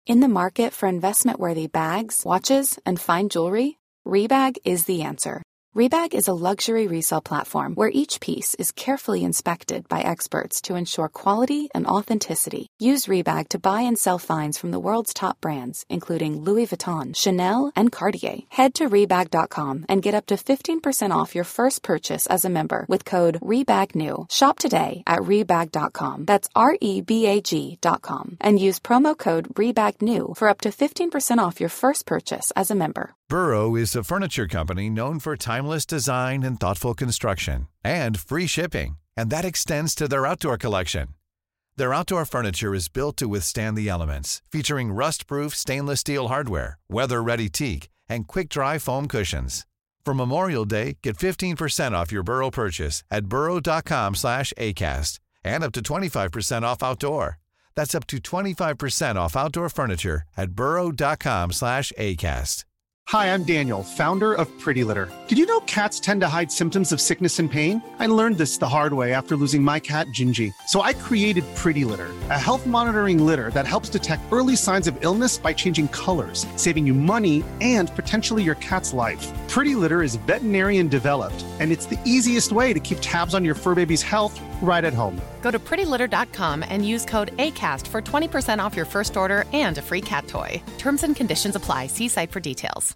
In the market for investment-worthy bags, watches, and fine jewelry, Rebag is the answer. Rebag is a luxury resale platform where each piece is carefully inspected by experts to ensure quality and authenticity. Use Rebag to buy and sell finds from the world's top brands, including Louis Vuitton, Chanel, and Cartier. Head to Rebag.com and get up to 15% off your first purchase as a member with code REBAGNEW. Shop today at Rebag.com. That's REBAG.com. And use promo code REBAGNEW for up to 15% off your first purchase as a member. Burrow is a furniture company known for timeless design and thoughtful construction, and free shipping, and that extends to their outdoor collection. Their outdoor furniture is built to withstand the elements, featuring rust-proof stainless steel hardware, weather-ready teak, and quick-dry foam cushions. For Memorial Day, get 15% off your Burrow purchase at burrow.com/ACAST, and up to 25% off outdoor. That's up to 25% off outdoor furniture at burrow.com/ACAST. Hi, I'm Daniel, founder of Pretty Litter. Did you know cats tend to hide symptoms of sickness and pain? I learned this the hard way after losing my cat, Gingy. So I created Pretty Litter, a health monitoring litter that helps detect early signs of illness by changing colors, saving you money and potentially your cat's life. Pretty Litter is veterinarian developed, and it's the easiest way to keep tabs on your fur baby's health right at home. Go to prettylitter.com and use code ACAST for 20% off your first order and a free cat toy. Terms and conditions apply. See site for details.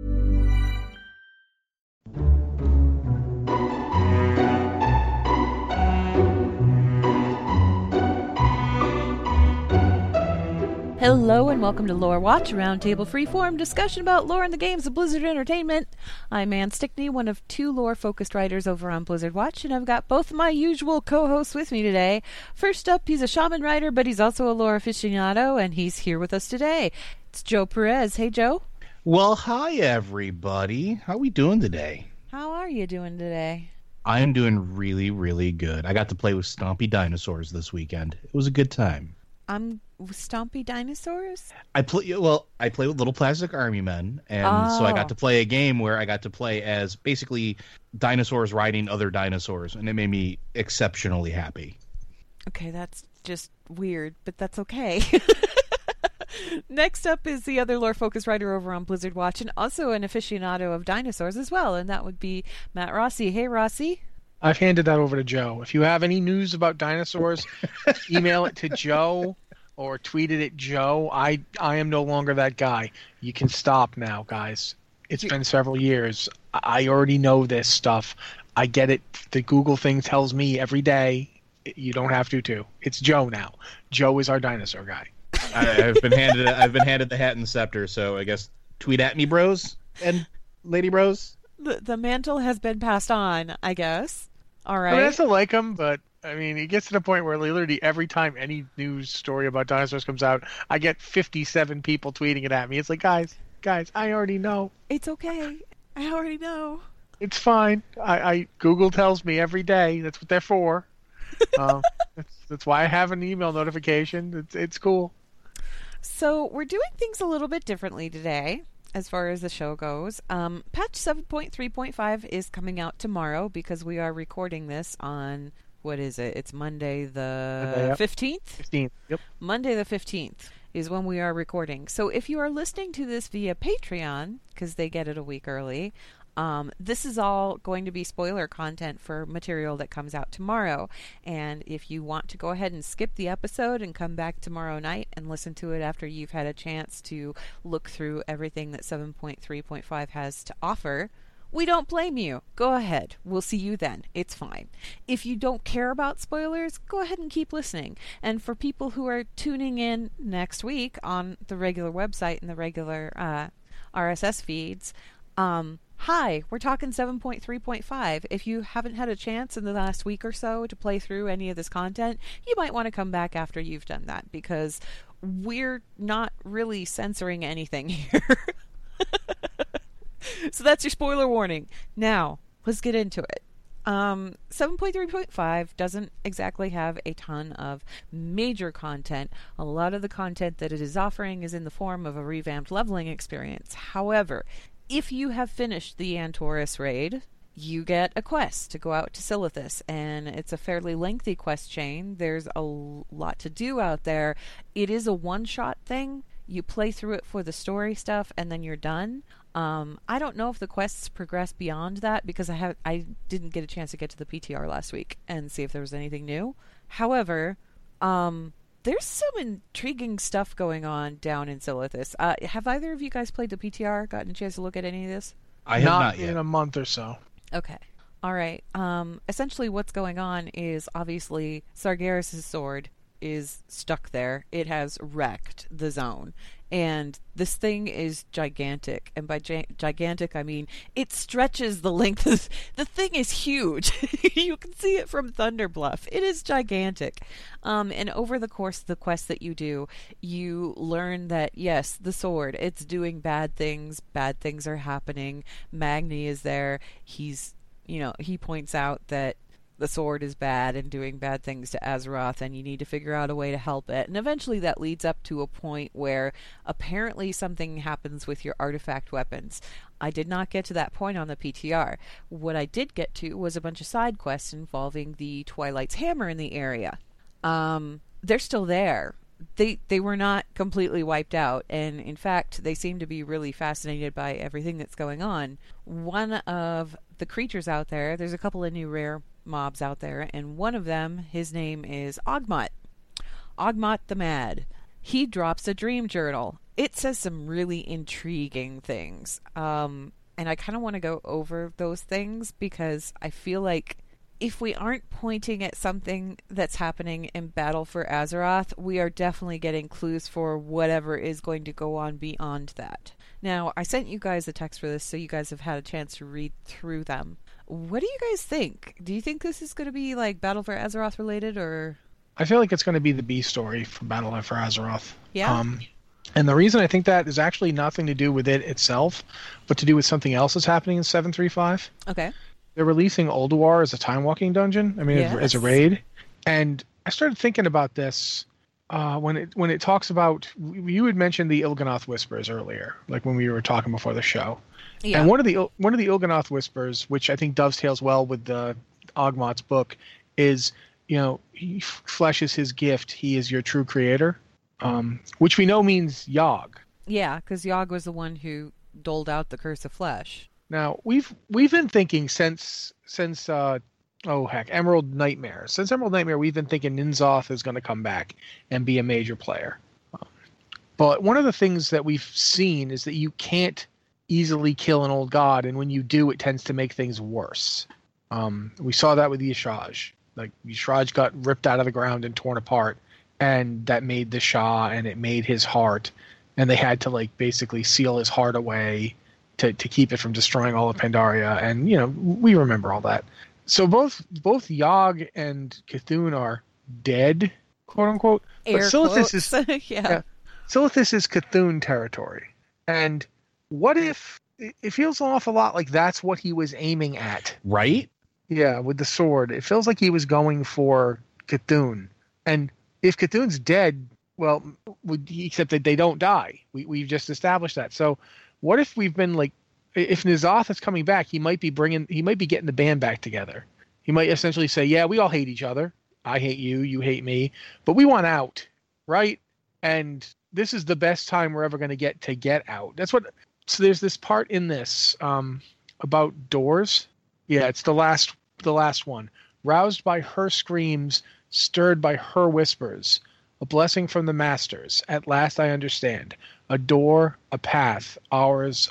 Hello and welcome to Lore Watch, a roundtable freeform discussion about lore in the games of Blizzard Entertainment. I'm Ann Stickney, one of two lore-focused writers over on Blizzard Watch, and I've got both my usual co-hosts with me today. First up, he's a shaman writer, but he's also a lore aficionado, and he's here with us today. It's Joe Perez. Hey, Joe. Well, hi, everybody. How are we doing today? How are you doing today? I am doing really, really good. I got to play with Stompy Dinosaurs this weekend. It was a good time. Stompy Dinosaurs? I play with little plastic army men, and so I got to play a game where I got to play as basically dinosaurs riding other dinosaurs, and it made me exceptionally happy. Okay, that's just weird, but that's okay. Next up is the other lore-focused writer over on Blizzard Watch, and also an aficionado of dinosaurs as well, and that would be Matt Rossi. Hey, Rossi. I've handed that over to Joe. If you have any news about dinosaurs, email it to Joe or tweet it at Joe. I am no longer that guy. You can stop now, guys. It's been several years. I already know this stuff. I get it. The Google thing tells me every day. You don't have to, too. It's Joe now. Joe is our dinosaur guy. I've been handed the hat and scepter, so I guess tweet at me, bros and lady bros. The mantle has been passed on, I guess. All right. I mean, I still like him, but I mean, it gets to the point where literally every time any news story about dinosaurs comes out, I get 57 people tweeting it at me. It's like, guys, I already know. It's okay. I already know. It's fine. I Google tells me every day. That's what they're for. That's why I have an email notification. It's cool. So we're doing things a little bit differently today as far as the show goes. Patch 7.3.5 is coming out tomorrow because we are recording this on, what is it? It's Monday the 15th? 15th, yep. Monday the 15th is when we are recording. So if you are listening to this via Patreon, because they get it a week early, this is all going to be spoiler content for material that comes out tomorrow. And if you want to go ahead and skip the episode and come back tomorrow night and listen to it after you've had a chance to look through everything that 7.3.5 has to offer, we don't blame you. Go ahead. We'll see you then. It's fine. If you don't care about spoilers, go ahead and keep listening. And for people who are tuning in next week on the regular website and the regular RSS feeds, hi, we're talking 7.3.5. If you haven't had a chance in the last week or so to play through any of this content, you might want to come back after you've done that, because we're not really censoring anything here. So that's your spoiler warning. Now, let's get into it. 7.3.5 doesn't exactly have a ton of major content. A lot of the content that it is offering is in the form of a revamped leveling experience. However, if you have finished the Antorus raid, you get a quest to go out to Silithus, and it's a fairly lengthy quest chain. There's a lot to do out there. It is a one-shot thing. You play through it for the story stuff, and then you're done. I don't know if the quests progress beyond that because I didn't get a chance to get to the PTR last week and see if there was anything new. However, there's some intriguing stuff going on down in Silithus. Have either of you guys played the PTR? Gotten a chance to look at any of this? I have not yet. In a month or so. Okay. All right. Essentially what's going on is obviously Sargeras' sword is stuck there. It has wrecked the zone. And this thing is gigantic. And by gigantic, I mean it stretches the length of... The thing is huge. You can see it from Thunderbluff. It is gigantic. And over the course of the quest that you do, you learn that, yes, the sword, it's doing bad things. Bad things are happening. Magni is there. He points out that the sword is bad and doing bad things to Azeroth, and you need to figure out a way to help it. And eventually that leads up to a point where apparently something happens with your artifact weapons. I did not get to that point on the PTR. What I did get to was a bunch of side quests involving the Twilight's hammer in the area. They're still there. They were not completely wiped out, and in fact they seem to be really fascinated by everything that's going on. One of the creatures out there's a couple of new rare mobs out there, and one of them, his name is Ogmot the Mad. He drops a dream journal. It says some really intriguing things, and I kind of want to go over those things because I feel like if we aren't pointing at something that's happening in Battle for Azeroth, we are definitely getting clues for whatever is going to go on beyond that. Now, I sent you guys a text for this, so you guys have had a chance to read through them. What do you guys think? Do you think this is going to be like Battle for Azeroth related, or? I feel like it's going to be the B story for Battle for Azeroth. Yeah. And the reason I think that is actually nothing to do with it itself, but to do with something else that's happening in 735. Okay. They're releasing Ulduar as a time walking dungeon. I mean, as a raid. And I started thinking about this when it talks about, you had mentioned the Il'gynoth Whispers earlier, like when we were talking before the show. Yeah. And one of the Il'gynoth Whispers, which I think dovetails well with the Ogmot's book, is, he fleshes his gift. He is your true creator, which we know means Yogg. Yeah, because Yogg was the one who doled out the Curse of Flesh. Now we've been thinking since Emerald Nightmare. Since Emerald Nightmare, we've been thinking Ninzoth is going to come back and be a major player. But one of the things that we've seen is that you can't easily kill an old god, and when you do, it tends to make things worse. We saw that with Y'Shaaj. Like, Y'Shaaj got ripped out of the ground and torn apart, and that made the Shah, and it made his heart, and they had to basically seal his heart away to keep it from destroying all of Pandaria, and we remember all that. So both Yogg and Cthulhu are dead, quote unquote. Air but Silithus quotes. is yeah. Silithus is Cthulhu territory. And what if it feels an awful lot like that's what he was aiming at? Right? Yeah, with the sword. It feels like he was going for Cthulhu. And if Cthulhu's dead, well, except that they don't die. We've just established that. So what if we've been if N'Zoth is coming back, he might be getting the band back together. He might essentially say, yeah, we all hate each other. I hate you, you hate me, but we want out, right? And this is the best time we're ever going to get out. So there's this part in this about doors. Yeah, it's the last one. Roused by her screams, stirred by her whispers, a blessing from the masters. At last I understand. A door, a path, ours.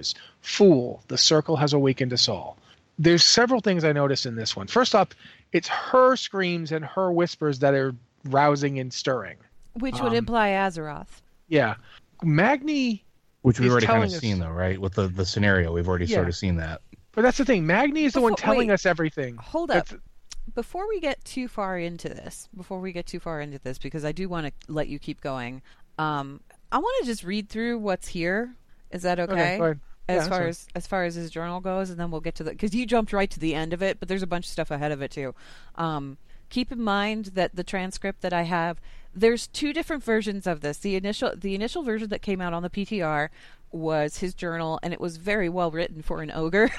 Fool, the circle has awakened us all. There's several things I noticed in this one. First up, it's her screams and her whispers that are rousing and stirring. Which would imply Azeroth. Yeah. Magni... Which we've already kind of seen, though, right? With the scenario, we've already sort of seen that. But that's the thing. Magni is the one telling us everything. Hold up. Before we get too far into this, because I do want to let you keep going, I want to just read through what's here. Is that okay? Go ahead. As far as his journal goes, and then we'll get to because you jumped right to the end of it, but there's a bunch of stuff ahead of it too. Keep in mind that the transcript that I have, there's two different versions of this. The initial version that came out on the PTR was his journal, and it was very well written for an ogre.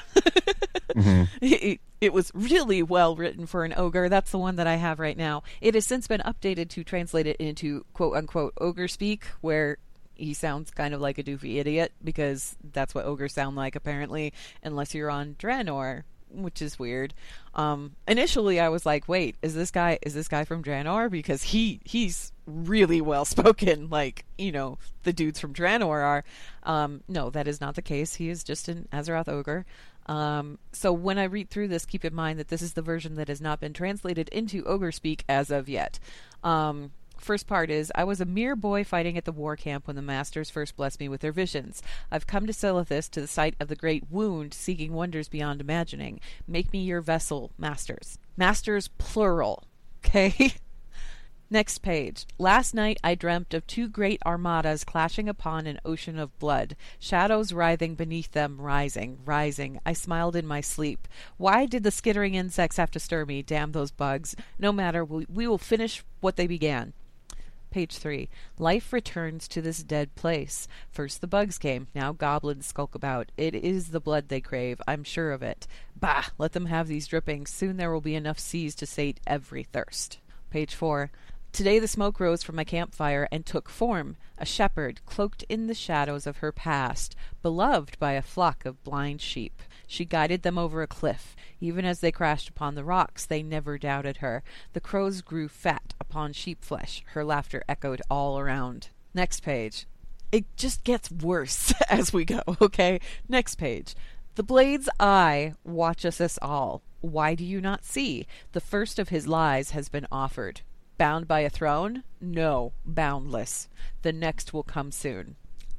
Mm-hmm. It was really well written for an ogre. That's the one that I have right now. It has since been updated to translate it into quote unquote ogre speak, where he sounds kind of like a doofy idiot, because that's what ogres sound like, apparently, unless you're on Draenor, which is weird. Initially I was like, wait, is this guy from Draenor? Because he's really well spoken, like, you know, the dudes from Draenor are. No, that is not the case. He is just an Azeroth ogre. So when I read through this, keep in mind that this is the version that has not been translated into ogre speak as of yet. First part is, I was a mere boy fighting at the war camp when the masters first blessed me with their visions. I've come to Silithus, to the site of the great wound, seeking wonders beyond imagining. Make me your vessel, masters. Masters, plural. Okay? Next page. Last night I dreamt of two great armadas clashing upon an ocean of blood, shadows writhing beneath them, rising. I smiled in my sleep. Why did the skittering insects have to stir me? Damn those bugs. No matter, we will finish what they began. Page 3. Life returns to this dead place. First the bugs came, now goblins skulk about. It is the blood they crave, I'm sure of it. Bah! Let them have these drippings. Soon there will be enough seas to sate every thirst. Page 4. Today the smoke rose from my campfire and took form, a shepherd, cloaked in the shadows of her past, beloved by a flock of blind sheep. She guided them over a cliff. Even as they crashed upon the rocks, they never doubted her. The crows grew fat upon sheep flesh. Her laughter echoed all around. Next page. It just gets worse as we go, okay? Next page. The blade's eye watches us all. Why do you not see? The first of his lies has been offered. Bound by a throne? No, boundless. The next will come soon.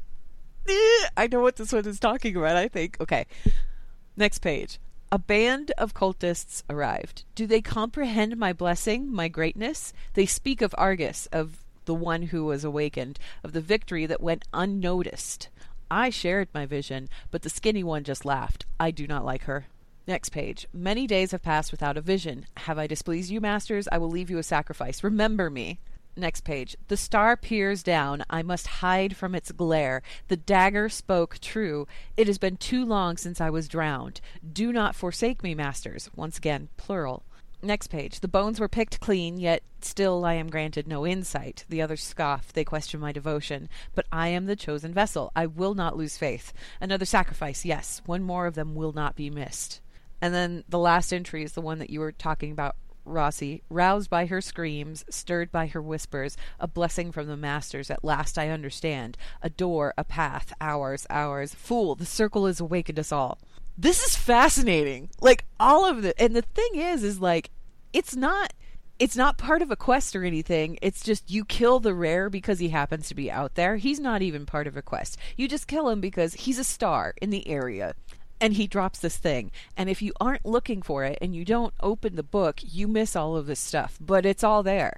I know what this one is talking about, I think. Okay. Next page. A band of cultists arrived. Do they comprehend my blessing, my greatness? They speak of Argus, of the one who was awakened, of the victory that went unnoticed. I shared my vision, but the skinny one just laughed. I do not like her. Next page. Many days have passed without a vision. Have I displeased you, masters? I will leave you a sacrifice. Remember me. Next page. The star peers down. I must hide from its glare. The dagger spoke true. It has been too long since I was drowned. Do not forsake me, masters. Once again, plural. Next page. The bones were picked clean, yet still I am granted no insight. The others scoff. They question my devotion. But I am the chosen vessel. I will not lose faith. Another sacrifice, yes. One more of them will not be missed. And then the last entry is the one that you were talking about, Rossi. Roused by her screams, stirred by her whispers, a blessing from the masters, at last I understand. A door, a path, ours. Fool, the circle has awakened us all. This is fascinating. Like, all of it. And the thing is like, it's not part of a quest or anything. It's just you kill the rare because he happens to be out there. He's not even part of a quest. You just kill him because he's a star in the area. And he drops this thing. And if you aren't looking for it and you don't open the book, you miss all of this stuff. But it's all there.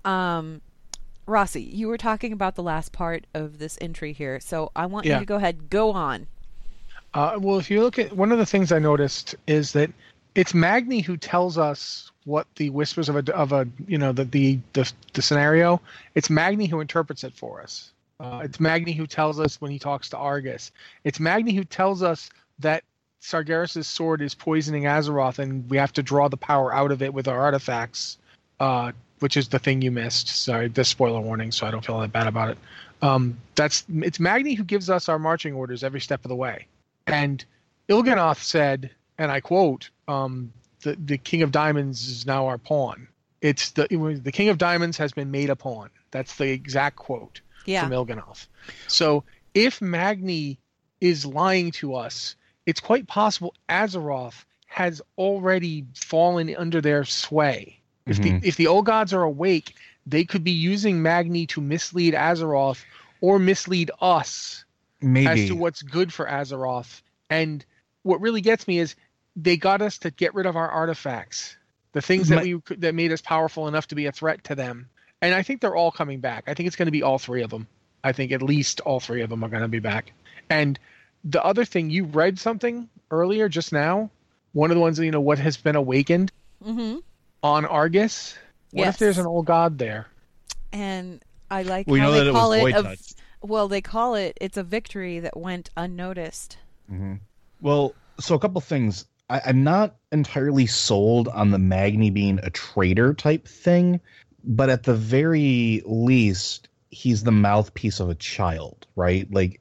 Rossi, you were talking about the last part of this entry here. So I want you to go ahead. Go on. Well, if you look at one of the things I noticed is that it's Magni who tells us what the whispers of a you know, the scenario. It's Magni who interprets it for us. It's Magni who tells us when he talks to Argus. It's Magni who tells us that Sargeras' sword is poisoning Azeroth, and we have to draw the power out of it with our artifacts, which is the thing you missed. Sorry, this spoiler warning, so I don't feel that bad about it. It's Magni who gives us our marching orders every step of the way. And Il'gynoth said, and I quote, the King of Diamonds is now our pawn. It's the King of Diamonds has been made a pawn. That's the exact quote from Il'gynoth. So if Magni is lying to us, it's quite possible Azeroth has already fallen under their sway. If the old gods are awake, they could be using Magni to mislead Azeroth or mislead us as to what's good for Azeroth. And what really gets me is they got us to get rid of our artifacts, the things that made us powerful enough to be a threat to them. And I think they're all coming back. I think it's going to be all three of them. I think at least all three of them are going to be back. And the other thing, you read something earlier just now, one of the ones, you know, what has been awakened on Argus. What if there's an old god there? And I like how they call it they call it's a victory that went unnoticed. Well, so a couple things. I'm not entirely sold on the Magni being a traitor type thing, but at the very least, he's the mouthpiece of a child, right? Like,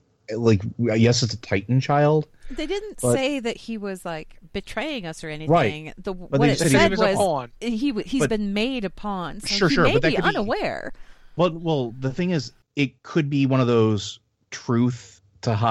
yes, it's a Titan child. They didn't say that he was like betraying us or anything. Right. What it said was a pawn. He's been made a pawn. So Sure, he may but that be could be- unaware. Well, the thing is, it could be one of those truth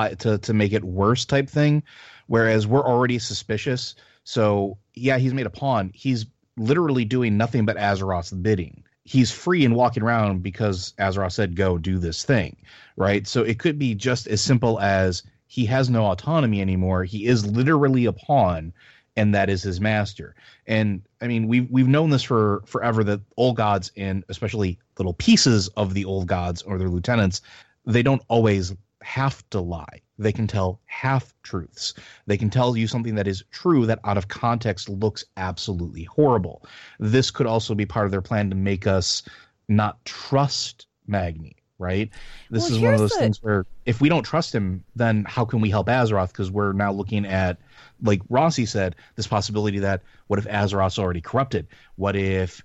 to make it worse type thing, whereas we're already suspicious. So yeah, he's made a pawn. He's literally doing nothing but Azeroth's bidding. He's free and walking around because Azeroth said, go do this thing, right? So it could be just as simple as he has no autonomy anymore. He is literally a pawn, and that is his master. And I mean, we've known this for forever, that old gods, and especially little pieces of the old gods or their lieutenants, they don't always have to lie. They can tell half truths. They can tell you something that is true that out of context looks absolutely horrible. This could also be part of their plan to make us not trust Magni, right? This is one of those things where if we don't trust him, then how can we help Azeroth? Because we're now looking at, like Rossi said, this possibility that what if Azeroth's already corrupted? What if,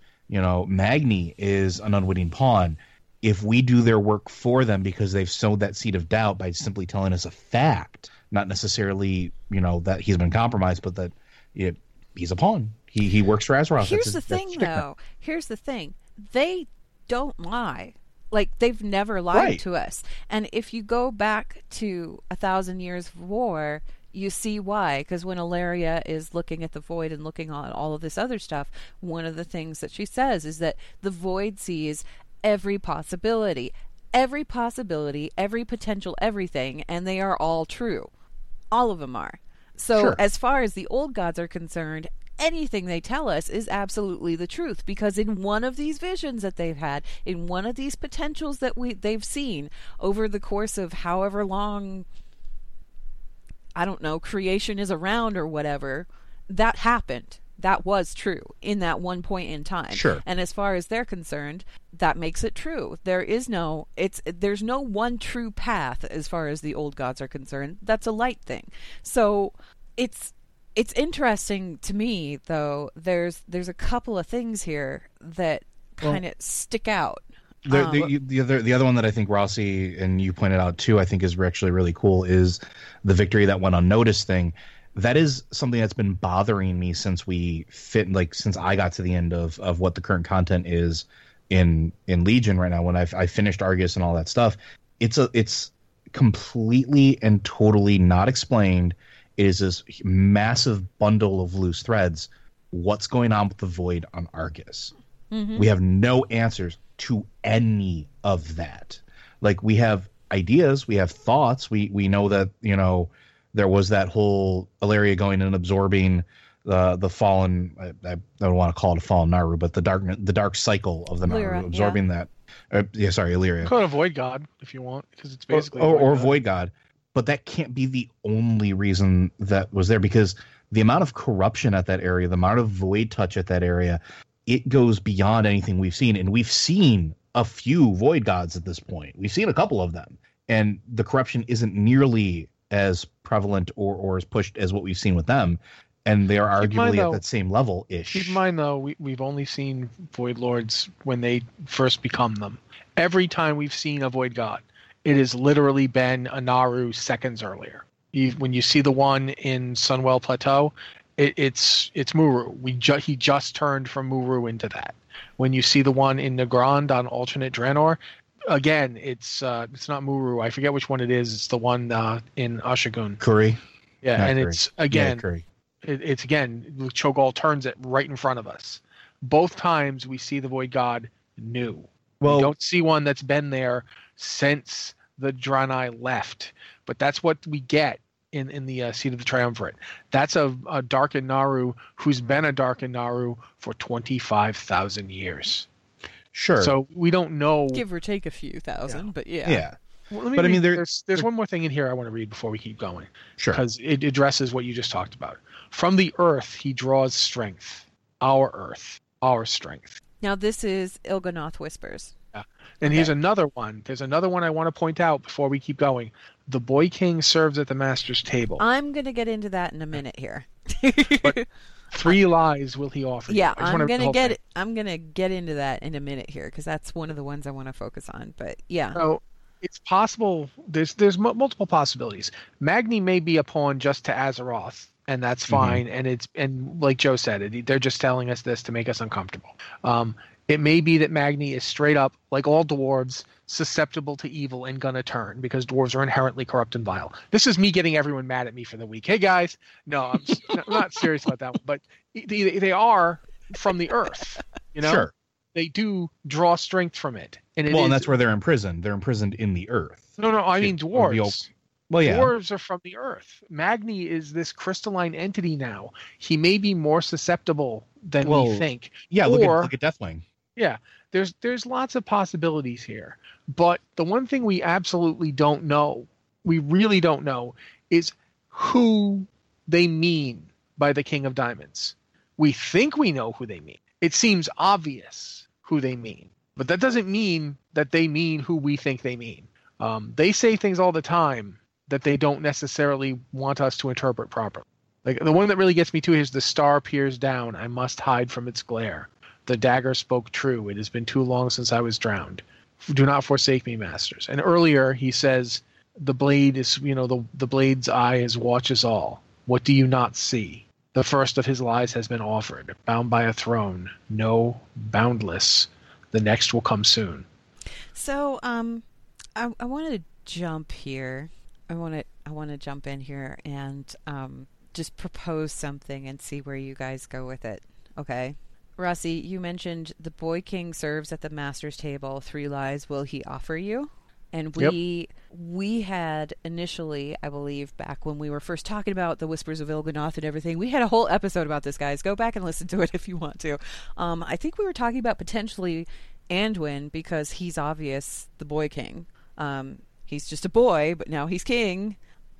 Magni is an unwitting pawn? If we do their work for them because they've sowed that seed of doubt by simply telling us a fact, not necessarily, that he's been compromised, but that he's a pawn. He works for Azeroth. Here's the thing, though. Here's the thing. They don't lie. Like, they've never lied to us. And if you go back to 1,000 Years of War, you see why. Because when Ilaria is looking at the Void and looking at all of this other stuff, one of the things that she says is that the Void sees every possibility, every potential, everything, and they are all true. All of them are. So as far as the old gods are concerned, anything they tell us is absolutely the truth, because in one of these visions that they've had, in one of these potentials that they've seen over the course of however long, I don't know, creation is around or whatever, that happened. That was true in that one point in time. Sure. And as far as they're concerned, that makes it true. There's no one true path as far as the old gods are concerned. That's a light thing. So it's interesting to me, though. There's a couple of things here that kind of stick out. The other one that I think Rossi and you pointed out too, I think is actually really cool, is the victory that went unnoticed thing. That is something that's been bothering me since since I got to the end of what the current content is in Legion right now. When I finished Argus and all that stuff, it's completely and totally not explained. It is this massive bundle of loose threads. What's going on with the Void on Argus? Mm-hmm. We have no answers to any of that. Like, we have ideas, we have thoughts, we know that, there was that whole Ilaria going and absorbing the fallen. I don't want to call it a fallen Naru, but the dark cycle of the Naru, absorbing that. Illyria. Call it a Void God if you want, because it's basically or Void God. But that can't be the only reason that was there, because the amount of corruption at that area, the amount of Void touch at that area, it goes beyond anything we've seen, and we've seen a few Void Gods at this point. We've seen a couple of them, and the corruption isn't nearly as prevalent or as pushed as what we've seen with them, and they are arguably at that same level ish. Keep in mind, though, we've only seen Void Lords when they first become them. Every time we've seen a Void God, it has literally been a Naru seconds earlier. When you see the one in Sunwell Plateau, it's Muru. He just turned from Muru into that. When you see the one in Nagrand on alternate Draenor, again, it's not Muru. I forget which one it is. It's the one in Ashagun. Curry. Yeah, not and Curry. it's again. Yeah, Curry. It's again. Cho'Gall turns it right in front of us. Both times we see the Void God new. Well, we don't see one that's been there since the Draenei left. But that's what we get in the Seat of the Triumvirate. That's a Darken Naru who's been a Darken Naru for 25,000 years. Sure. So we don't know. Give or take a few thousand, but yeah. Yeah. Well, but I mean, there's one more thing in here I want to read before we keep going. Sure. Because it addresses what you just talked about. From the earth, he draws strength. Our earth. Our strength. Now, this is Il'gynoth Whispers. Yeah. And here's another one. There's another one I want to point out before we keep going. The Boy King serves at the Master's table. I'm going to get into that in a minute here. But 3 lies will he offer you. Yeah, I just wanna read the whole thing. I'm gonna get into that in a minute here because that's one of the ones I want to focus on. But yeah, So it's possible. There's multiple possibilities. Magni may be a pawn just to Azeroth, and that's fine. And like Joe said, they're just telling us this to make us uncomfortable. It may be that Magni is straight up, like all dwarves, susceptible to evil and gonna turn because dwarves are inherently corrupt and vile. This is me getting everyone mad at me for the week. Hey guys, no, I'm not serious about that one. But they are from the earth, you know. Sure. They do draw strength from it, and And that's where they're imprisoned. They're imprisoned in the earth. No, I mean dwarves. Well, yeah. Dwarves are from the earth. Magni is this crystalline entity now. He may be more susceptible than we think. Yeah, look at Deathwing. Yeah, there's lots of possibilities here. But the one thing we absolutely don't know, we really don't know, is who they mean by the King of Diamonds. We think we know who they mean. It seems obvious who they mean. But that doesn't mean that they mean who we think they mean. They say things all the time that they don't necessarily want us to interpret properly. Like the one that really gets me too is the star peers down. I must hide from its glare. The dagger spoke true. It has been too long since I was drowned. Do not forsake me, masters. And earlier he says, the blade is, the blade's eye watches all. What do you not see? The first of his lies has been offered, bound by a throne. No, boundless. The next will come soon. So I want to jump here. I want to jump in here and just propose something and see where you guys go with it. Okay. Rossi, you mentioned the boy king serves at the master's table. 3 lies will he offer you? And we had initially, I believe, back when we were first talking about the Whispers of Il'gynoth and everything, we had a whole episode about this, guys. Go back and listen to it if you want to. I think we were talking about potentially Anduin because he's obvious the boy king. He's just a boy, but now he's king.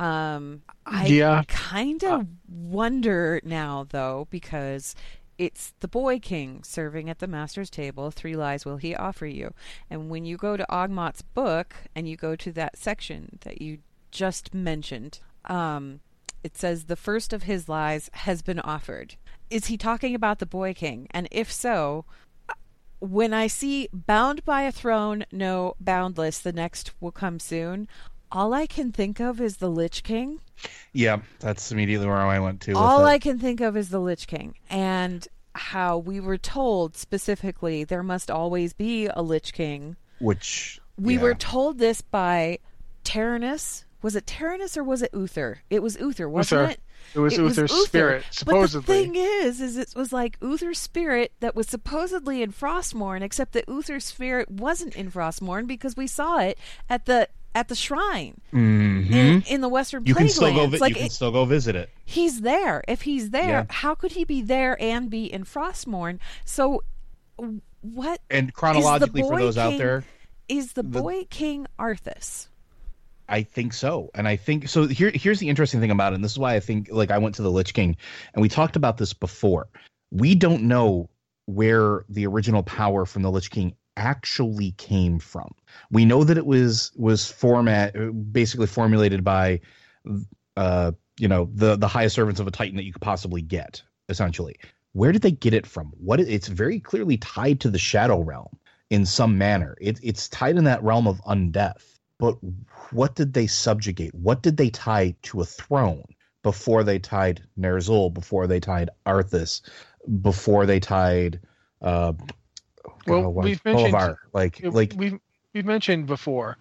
I kind of wonder now, though, because it's the boy king serving at the master's table. 3 lies will he offer you. And when you go to Ogmot's book and you go to that section that you just mentioned, it says the first of his lies has been offered. Is he talking about the boy king? And if so, when I see bound by a throne, no, boundless, the next will come soon, all I can think of is the Lich King. Yeah, that's immediately where I went to. All I can think of is the Lich King, and how we were told specifically there must always be a Lich King. Which we were told this by Tyrannus. Was it Tyrannus or was it Uther? It was Uther, wasn't it? It was Uther's spirit, supposedly. But the thing is it was like Uther's spirit that was supposedly in Frostmourne, except that Uther's spirit wasn't in Frostmourne because we saw it at the shrine in the Western Plaguelands. You can still go visit it. He's there. If he's there, how could he be there and be in Frostmourne? So what? And chronologically, for those out there, is the boy king Arthas? I think so. And I think so. Here's the interesting thing about it. And this is why I think, like, I went to the Lich King, and we talked about this before. We don't know where the original power from the Lich King actually came from. We know that it was basically formulated by the highest servants of a Titan that you could possibly get, essentially. Where did they get it from? It's very clearly tied to the Shadow Realm in some manner. It's tied in that realm of undeath. But what did they subjugate? What did they tie to a throne before they tied Ner'zhul, before they tied Arthas, before they tied we've mentioned we've mentioned before,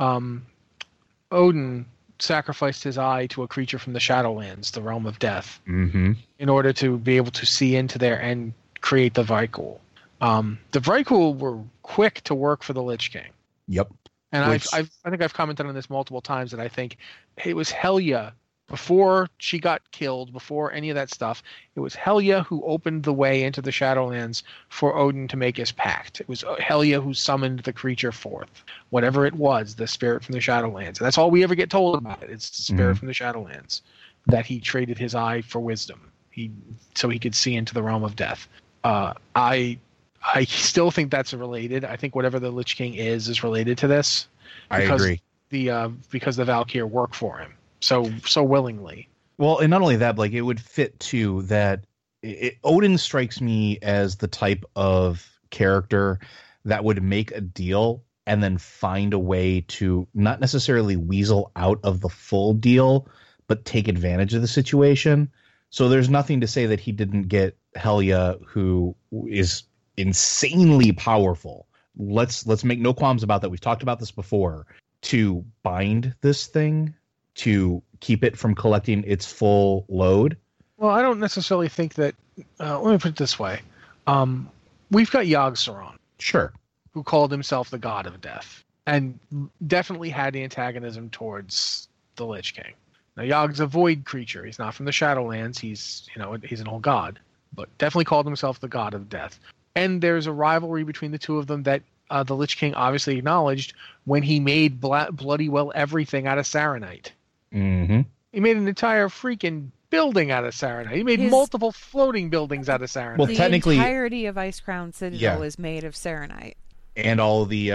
Odin sacrificed his eye to a creature from the Shadowlands, the realm of death, in order to be able to see into there and create the Vrykul. The Vrykul were quick to work for the Lich King. Yep. And I think I've commented on this multiple times that I think it was Helya, before she got killed, before any of that stuff, it was Helya who opened the way into the Shadowlands for Odin to make his pact. It was Helya who summoned the creature forth, whatever it was, the spirit from the Shadowlands. And that's all we ever get told about it. It's the spirit from the Shadowlands, that he traded his eye for wisdom, so he could see into the realm of death. I still think that's related. I think whatever the Lich King is related to this. I agree. Because the Valkyr work for him so willingly. Well, and not only that, like it would fit too that Odin strikes me as the type of character that would make a deal and then find a way to not necessarily weasel out of the full deal, but take advantage of the situation. So there's nothing to say that he didn't get Helya, who is insanely powerful. Let's make no qualms about that. We've talked about this before. To bind this thing, to keep it from collecting its full load. Well, I don't necessarily think that. Let me put it this way: we've got Yogg-Saron, Sure. who called himself the God of Death, and definitely had antagonism towards the Lich King. Now, Yogg's a void creature. He's not from the Shadowlands. He's an old god, but definitely called himself the God of Death. And there's a rivalry between the two of them that the Lich King obviously acknowledged when he made bloody well everything out of Saronite. Mm-hmm. He made an entire freaking building out of Saronite. He made multiple floating buildings out of Saronite. Well, the technically, entirety of Icecrown Citadel is made of Saronite. and all the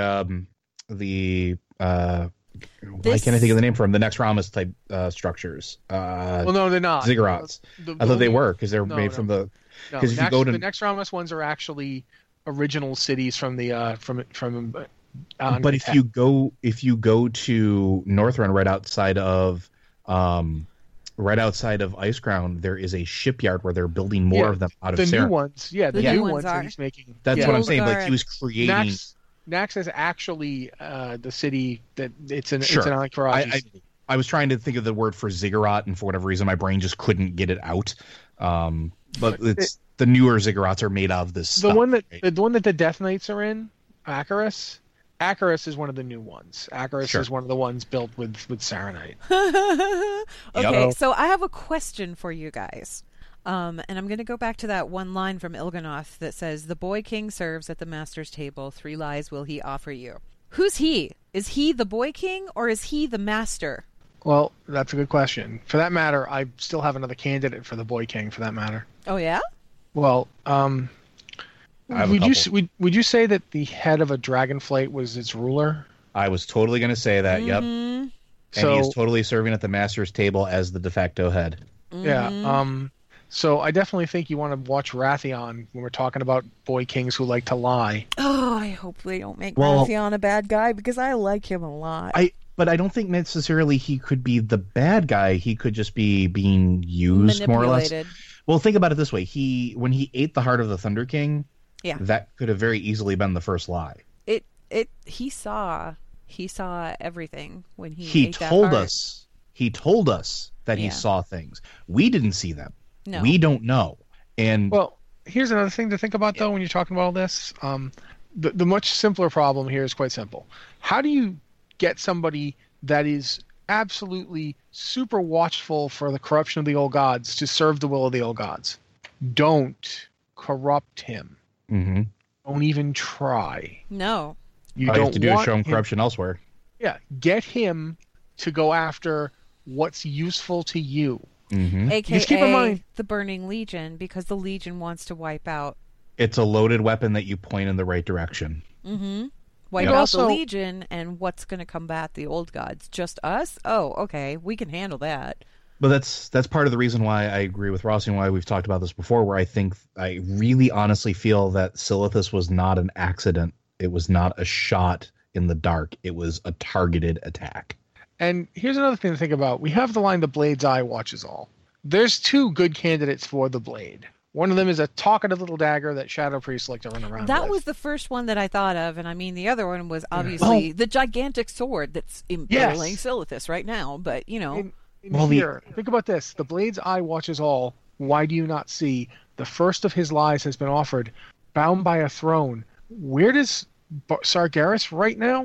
why can't I think of the name for them? The Nexramas type structures. Well, no, they're not. Ziggurats. I thought they were because they're made from the. Because if you go to the Nexramas ones are actually original cities from the from. But if you go to Northrend, right outside of Icecrown, there is a shipyard where they're building more of them out of the Saron. new ones. Yeah, the new ones that he's making. That's what I'm saying. Like he was creating. Nax is actually the city that it's an Ankaraji city. I was trying to think of the word for ziggurat, and for whatever reason, my brain just couldn't get it out. But it's the newer ziggurats are made out of this. The one that the Death Knights are in, Akaris. Akaris is one of the new ones. Akaris is one of the ones built with Saronite. Okay, so I have a question for you guys. And I'm going to go back to that one line from Il'gynoth that says, "The boy king serves at the master's table. 3 lies will he offer you." Who's he? Is he the boy king or is he the master? Well, that's a good question. For that matter, I still have another candidate for the boy king. For that matter. Oh yeah. Well, would you say that the head of a dragonflight was its ruler? I was totally going to say that. Yep. And he's totally serving at the master's table as the de facto head. Yeah. So I definitely think you want to watch Wrathion when we're talking about boy kings who like to lie. Oh, I hope they don't make Wrathion a bad guy because I like him a lot. But I don't think necessarily he could be the bad guy. He could just be being used more or less. Well, think about it this way: when he ate the heart of the Thunder King, that could have very easily been the first lie. He saw everything when he ate told that us. He told us that he saw things. We didn't see them. No. We don't know. And well, here's another thing to think about though when you're talking about all this. The much simpler problem here is quite simple. How do you get somebody that is absolutely super watchful for the corruption of the old gods to serve the will of the old gods? Don't corrupt him. Mm-hmm. Don't even try. No. All you have to do is show him corruption elsewhere. Yeah, get him to go after what's useful to you. Mm-hmm. AKA just keep in mind, the Burning Legion, because the Legion wants to wipe out. It's a loaded weapon that you point in the right direction. Mm-hmm. Wipe out the Legion, and what's going to combat the old gods? Just us? Oh, okay, we can handle that. But that's part of the reason why I agree with Rossi and why we've talked about this before, where I really honestly feel that Silithus was not an accident. It was not a shot in the dark. It was a targeted attack. And here's another thing to think about. We have the line, "The Blade's eye watches all." There's 2 good candidates for the Blade. One of them is a talkative little dagger that Shadow Priests like to run around That with. was the first one that I thought of, and I mean, the other one was obviously the gigantic sword that's impaling Silithus right now, but, you know. Think about this. The Blade's eye watches all. Why do you not see? The first of his lies has been offered, bound by a throne. Where does Sargeras right now?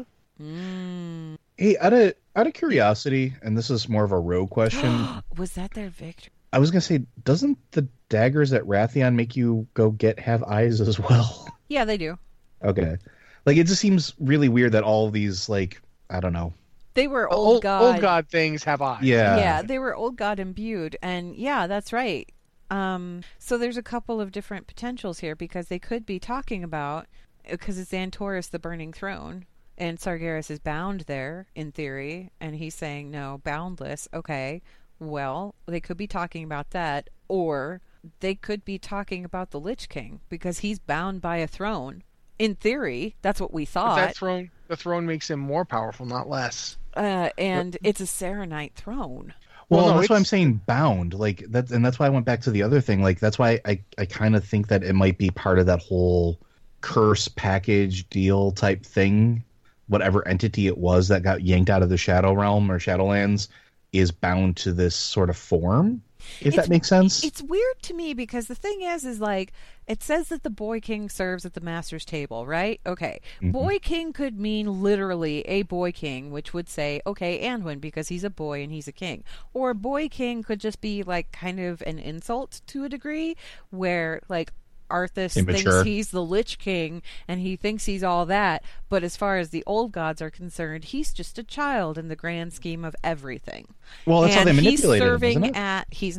Hey, out of curiosity, and this is more of a rogue question. Was that their victory? I was going to say, doesn't the daggers at Wrathion make you have eyes as well? Yeah, they do. Okay. Like, it just seems really weird that all of these, like, I don't know. They were old god. Old god things have eyes. Yeah. Yeah, they were old god imbued. And yeah, that's right. So there's a couple of different potentials here because they could be talking about, because it's Xantorus, the Burning Throne, and Sargeras is bound there in theory, and he's saying, no, boundless. Okay, Well, they could be talking about that, or they could be talking about the Lich King, because he's bound by a throne. In theory, that's what we thought. But the throne makes him more powerful, not less. And it's a Saronite throne. Well, no, that's why I'm saying bound. Like that, and that's why I went back to the other thing. Like that's why I kind of think that it might be part of that whole curse package deal type thing. Whatever entity it was that got yanked out of the Shadow Realm or Shadowlands is bound to this sort of form. If that makes sense. It's weird to me because the thing is like, it says that the Boy King serves at the Master's table, right? Okay. Mm-hmm. Boy King could mean literally a Boy King, which would say, okay, Anduin, because he's a boy and he's a king. Or Boy King could just be like kind of an insult to a degree, where like Arthas thinks he's the Lich King and he thinks he's all that, but as far as the old gods are concerned, he's just a child in the grand scheme of everything. Well, that's how they manipulated him, isn't it? He's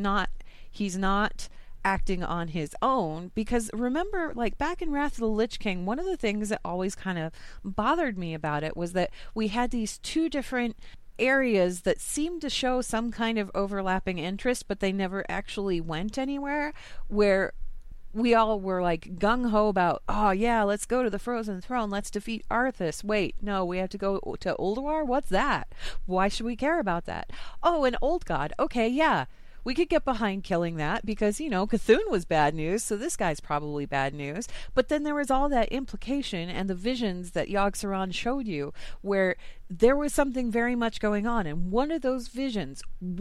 not acting on his own, because remember, like back in Wrath of the Lich King, one of the things that always kind of bothered me about it was that we had these two different areas that seemed to show some kind of overlapping interest, but they never actually went anywhere, where we all were like gung-ho about, oh yeah, let's go to the Frozen Throne, let's defeat Arthas. Wait, no, we have to go to Ulduar? What's that? Why should we care about that? Oh, an old god. Okay, yeah, we could get behind killing that because, you know, Cthulhu was bad news, so this guy's probably bad news. But then there was all that implication and the visions that Yogg-Saron showed you, where there was something very much going on. And one of those visions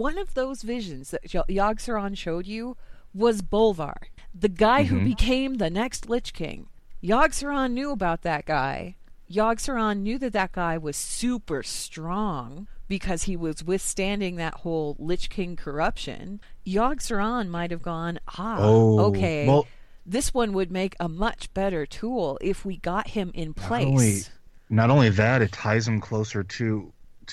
that Yogg-Saron showed you was Bolvar, the guy who became the next Lich King. Yogg-Saron knew about that guy. Yogg-Saron knew that guy was super strong because he was withstanding that whole Lich King corruption. Yogg-Saron might have gone, okay, well, this one would make a much better tool if we got him in place. Not only that, it ties him closer to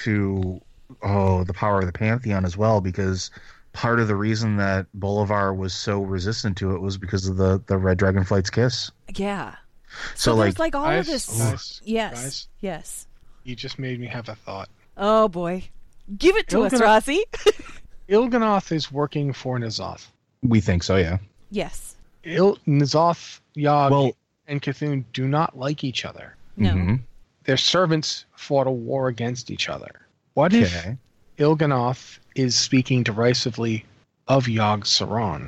the power of the Pantheon as well, because part of the reason that Bolvar was so resistant to it was because of the Red Dragonflight's kiss. Yeah. So there's like all guys, of this. Guys, yes. You just made me have a thought. Oh boy, give it to us, Rossi. Il'gynoth is working for N'Zoth. We think so, yeah. Yes. N'Zoth, Yogg, and Cthulhu do not like each other. No. Their servants fought a war against each other. What if Il'gynoth is speaking derisively of Yogg-Saron?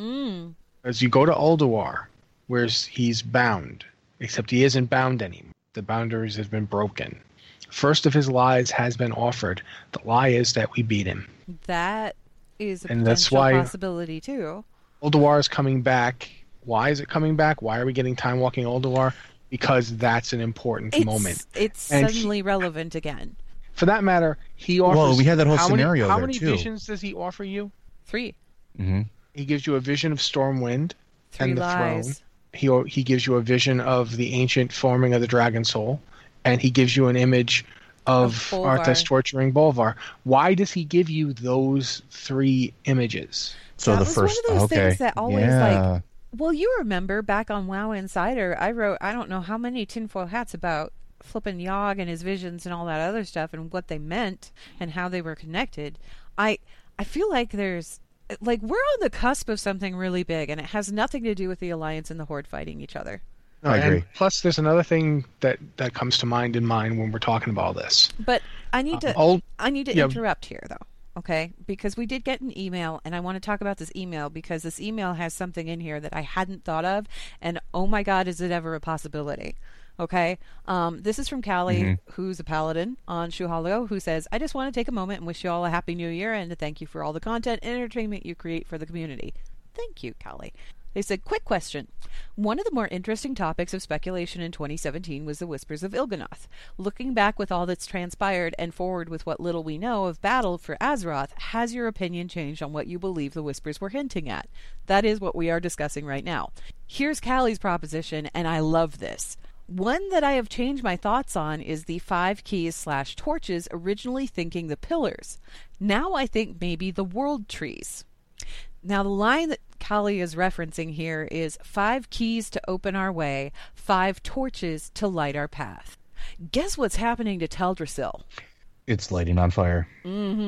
As you go to Ulduar, where he's bound, except he isn't bound anymore. The boundaries have been broken. First of his lies has been offered. The lie is that we beat him. That is a potential possibility too. Ulduar is coming back. Why is it coming back? Why are we getting time walking Ulduar? Because that's an important moment. It's suddenly relevant again. For that matter, he offers... Well, we had that whole scenario How there, many too. visions does he offer you? 3. Mm-hmm. He gives you a vision of Stormwind 3 and the lies. throne. He gives you a vision of the ancient forming of the Dragon Soul, and he gives you an image of Arthas torturing Bolvar. Why does he give you those 3 images? So that the was first, one of those things that always like... Well, you remember back on WoW Insider, I wrote I don't know how many tinfoil hats about flipping Yogg and his visions and all that other stuff and what they meant and how they were connected. I feel like there's like we're on the cusp of something really big, and it has nothing to do with the Alliance and the Horde fighting each other. I agree. And plus, there's another thing that comes to mind when we're talking about this. But I need to interrupt here, though. Okay, because we did get an email, and I want to talk about this email because this email has something in here that I hadn't thought of, and oh my God, is it ever a possibility? Okay, this is from Callie, who's a paladin on Shuhalio, who says, I just want to take a moment and wish you all a happy new year and to thank you for all the content and entertainment you create for the community. Thank you, Callie. They said, quick question. One of the more interesting topics of speculation in 2017 was the Whispers of Il'gynoth. Looking back with all that's transpired and forward with what little we know of battle for Azeroth, has your opinion changed on what you believe the Whispers were hinting at? That is what we are discussing right now. Here's Callie's proposition, and I love this. One that I have changed my thoughts on is the 5 keys / torches, originally thinking the pillars. Now I think maybe the world trees. Now the line that Callie is referencing here is 5 keys to open our way, 5 torches to light our path. Guess what's happening to Teldrassil? It's lighting on fire.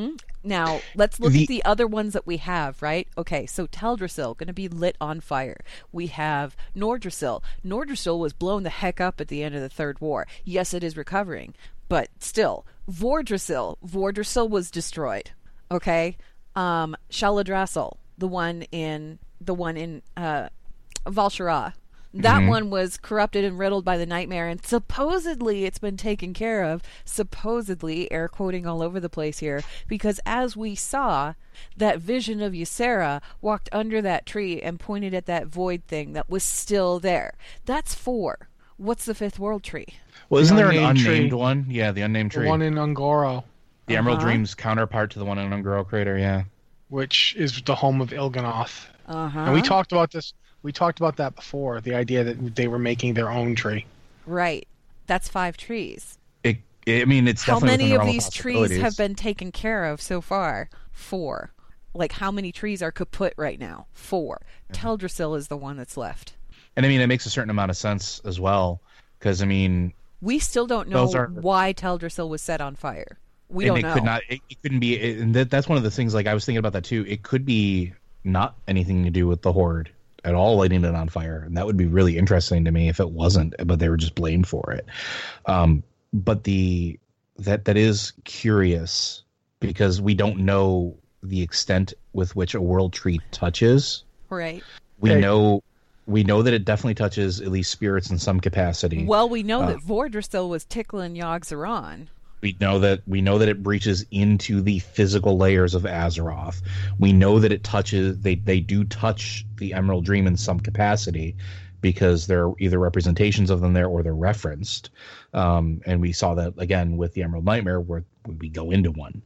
Now, let's look at the other ones that we have, right? Okay, so Teldrassil, going to be lit on fire. We have Nordrassil. Nordrassil was blown the heck up at the end of the Third War. Yes, it is recovering, but still. Vordrassil. Vordrassil was destroyed. Okay? Shaladrassil, the one in Val'sharah. That one was corrupted and riddled by the nightmare, and supposedly it's been taken care of. Supposedly, air quoting all over the place here, because as we saw, that vision of Ysera walked under that tree and pointed at that void thing that was still there. That's 4. What's the 5th world tree? Well, isn't there an unnamed unnamed tree. one? Yeah, the unnamed tree. The one in Ungoro, The Emerald Dream's counterpart to the one in Ungoro Crater, yeah. which is the home of Il'gynoth. Uh-huh. And we talked about this. We talked about that before, the idea that they were making their own tree. Right. That's 5 trees. It's How definitely many within the of realm these trees possibilities. have been taken care of so far? 4. Like, how many trees are kaput right now? 4. Teldrassil is the one that's left. And it makes a certain amount of sense as well, because We still don't know Those are- why Teldrassil was set on fire. We and don't it know. could not. It couldn't be. And that's one of the things. Like I was thinking about that too. It could be not anything to do with the Horde at all lighting it on fire, and that would be really interesting to me if it wasn't. But they were just blamed for it. But that is curious because we don't know the extent with which a world tree touches. Right. We know that it definitely touches at least spirits in some capacity. Well, we know that Vordrassil was tickling Yogg-Saron. We know that it breaches into the physical layers of Azeroth. We know that it touches. They do touch the Emerald Dream in some capacity because they're either representations of them there or they're referenced. And we saw that again with the Emerald Nightmare, where we go into one.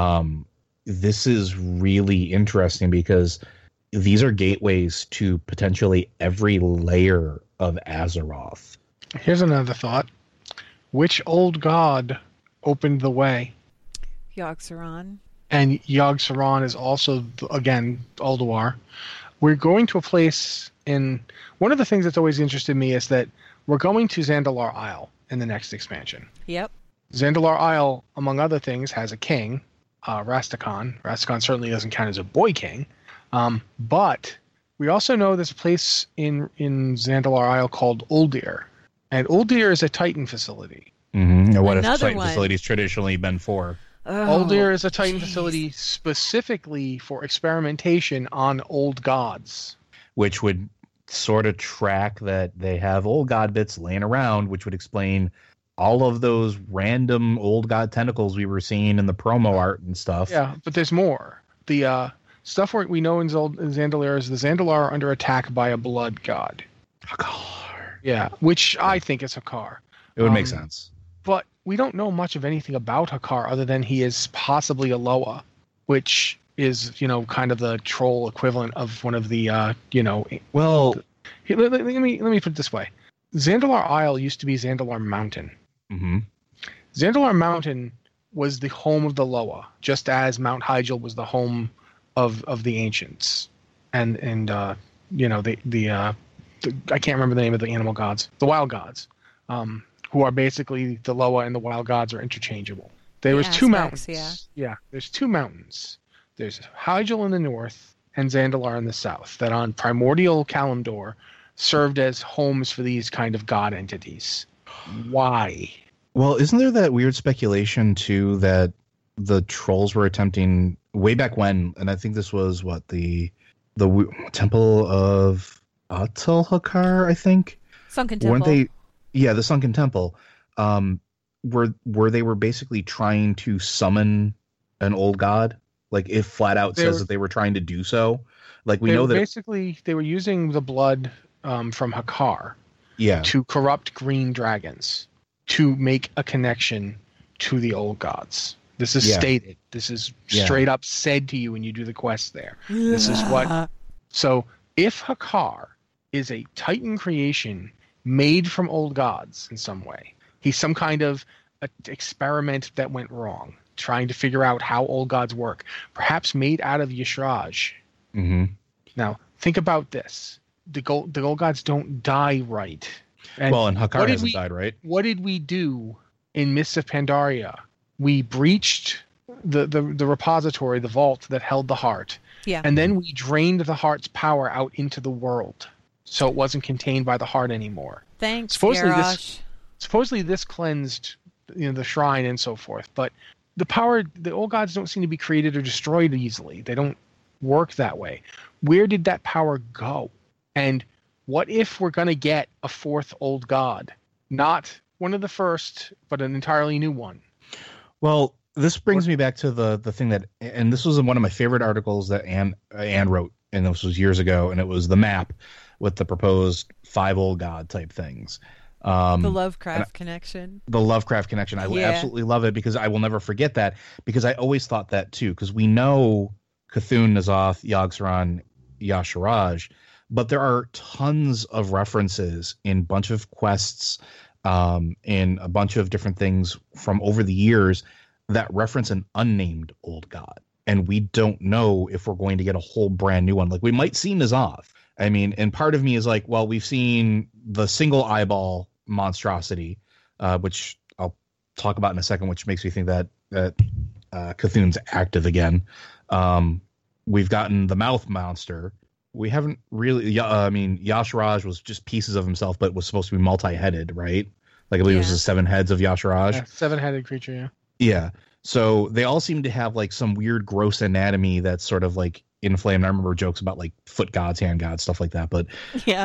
This is really interesting because these are gateways to potentially every layer of Azeroth. Here's another thought. Which old god opened the way? Yogg-Saron. And Yogg-Saron is also, again, Ulduar. We're going to a place in... One of the things that's always interested me is that we're going to Zandalar Isle in the next expansion. Yep. Zandalar Isle, among other things, has a king, Rastakhan. Rastakhan certainly doesn't count as a boy king. But we also know there's a place in Zandalar Isle called Uldir. And Uldir is a Titan facility. Mm-hmm. What has Another Titan one. facilities traditionally been for? Uldir is a Titan facility specifically for experimentation on old gods. Which would sort of track that they have old god bits laying around, which would explain all of those random old god tentacles we were seeing in the promo art and stuff. Yeah, but there's more. The stuff we know in Zandalar is the Zandalar are under attack by a blood god. Hakar. Yeah, which I think is Hakar. It would make sense. But we don't know much of anything about Hakar other than he is possibly a Loa, which is, kind of the troll equivalent of one of the, Well, let me put it this way. Zandalar Isle used to be Zandalar Mountain. mm-hmm. Zandalar Mountain was the home of the Loa, just as Mount Hyjal was the home of the ancients. And I can't remember the name of the animal gods, the wild gods, who are basically the Loa and the wild gods are interchangeable. There was 2 mountains. Yeah, there's 2 mountains. There's Hyjal in the north and Zandalar in the south that on primordial Kalimdor served as homes for these kind of god entities. Why? Well, isn't there that weird speculation too that the trolls were attempting way back when, and I think this was the Temple of Atul-Hakar, I think. Sunken Temple. Weren't they? Yeah, the Sunken Temple. Where they were basically trying to summon an old god. Like it flat out says that they were trying to do so. Like we know that basically they were using the blood from Hakar to corrupt green dragons to make a connection to the old gods. This is stated. This is straight up said to you when you do the quest there. This is what. So if Hakar is a Titan creation made from old gods in some way, he's some kind of experiment that went wrong, trying to figure out how old gods work, perhaps made out of Y'Shaarj. Mm-hmm. Now, think about this. The old gods don't die right. And Hakar hasn't died right. What did we do in Mists of Pandaria? We breached the repository, the vault that held the heart. Yeah. And then we drained the heart's power out into the world, so it wasn't contained by the heart anymore. Thanks, Supposedly this cleansed, the shrine and so forth. But the old gods don't seem to be created or destroyed easily. They don't work that way. Where did that power go? And what if we're going to get a fourth old god? Not one of the first, but an entirely new one. Well, this brings me back to the thing that, and this was one of my favorite articles that Anne wrote, and this was years ago, and it was the map with the proposed 5 old god type things. The Lovecraft connection. The Lovecraft connection. I absolutely love it, because I will never forget that, because I always thought that too, because we know Cthulhu, N'Zoth, Yogg-Saron, Y'Shaarj, but there are tons of references in a bunch of quests, in a bunch of different things from over the years that reference an unnamed old god. And we don't know if we're going to get a whole brand new one. Like, we might see N'Zoth. I mean, and part of me is like, well, we've seen the single eyeball monstrosity, which I'll talk about in a second, which makes me think that Cthulhu's active again. We've gotten the mouth monster. We haven't really. Y'Shaarj was just pieces of himself, but was supposed to be multi-headed, right? Like, I believe it was the 7 heads of Y'Shaarj. Yeah, 7-headed creature, yeah. Yeah. So they all seem to have like some weird, gross anatomy that's sort of like inflamed. I remember jokes about like foot gods, hand gods, stuff like that. But yeah,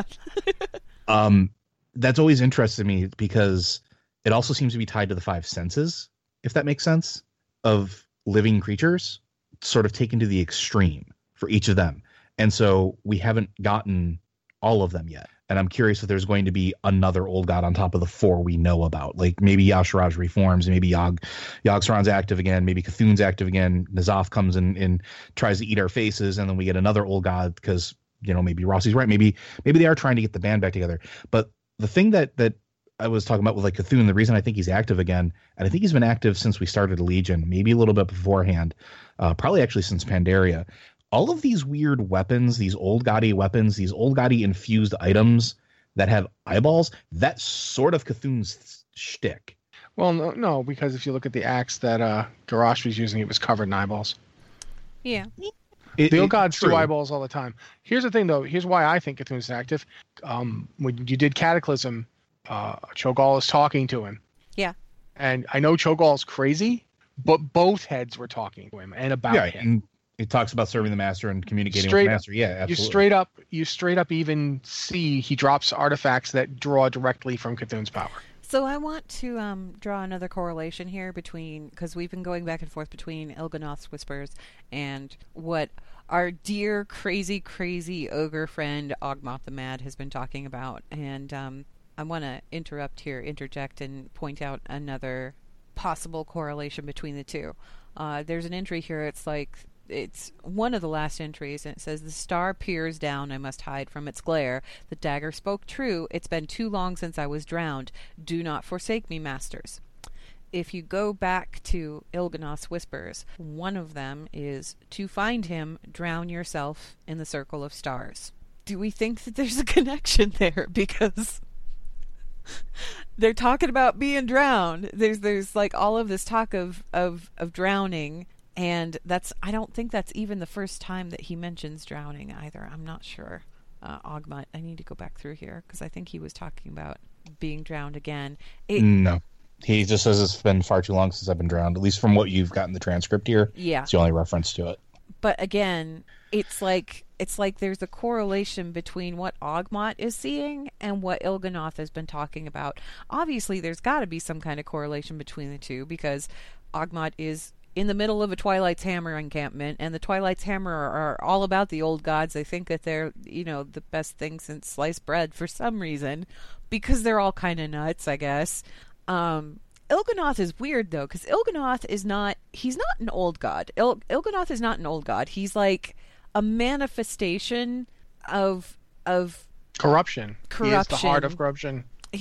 that's always interested me, because it also seems to be tied to the 5 senses, if that makes sense, of living creatures, sort of taken to the extreme for each of them. And so we haven't gotten all of them yet. And I'm curious if there's going to be another old god on top of the 4 we know about. Like, maybe Y'Shaarj reforms, maybe Yogg-Saron's active again, maybe Cthulhu's active again, N'Zoth comes in and tries to eat our faces, and then we get another old god, because, maybe Rossi's right. Maybe they are trying to get the band back together. But the thing that I was talking about with like Cthulhu, the reason I think he's active again, and I think he's been active since we started Legion, maybe a little bit beforehand, probably actually since Pandaria. All of these weird weapons, these old gaudy weapons, these old gaudy infused items that have eyeballs, that's sort of Cthulhu's shtick. Well, no, because if you look at the axe that Garrosh was using, it was covered in eyeballs. Yeah. The old gods do eyeballs all the time. Here's the thing, though. Here's why I think Cthulhu's active. When you did Cataclysm, Cho'Gall is talking to him. Yeah. And I know Cho'Gall's crazy, but both heads were talking to him and about him. And he talks about serving the master and communicating with the master. Yeah, absolutely. You straight up even see he drops artifacts that draw directly from Cthulhu's power. So I want to draw another correlation here because we've been going back and forth between Il'gynoth's whispers and what our dear crazy ogre friend Ogmoth the Mad has been talking about. And I want to interject and point out another possible correlation between the two. There's an entry here. It's one of the last entries, and it says, "The star peers down, I must hide from its glare. The dagger spoke true, it's been too long since I was drowned. Do not forsake me, masters." If you go back to Il'gynoth's whispers, one of them is, "To find him, drown yourself in the circle of stars." Do we think that there's a connection there? Because they're talking about being drowned. There's like all of this talk of drowning. And I don't think that's even the first time that he mentions drowning either. I'm not sure. Ogmut, I need to go back through here, because I think he was talking about being drowned again. No. He just says it's been far too long since I've been drowned, at least from what you've got in the transcript here. Yeah. It's the only reference to it. But again, it's like there's a correlation between what Ogmut is seeing and what Il'gynoth has been talking about. Obviously, there's got to be some kind of correlation between the two, because Ogmut is in the middle of a Twilight's Hammer encampment, and the Twilight's Hammer are all about the old gods. They think that they're, the best thing since sliced bread for some reason, because they're all kind of nuts, I guess. Il'gynoth is weird, though, because Il'gynoth he's not an old god. Il'gynoth is not an old god. He's like a manifestation of corruption. He is the heart of corruption.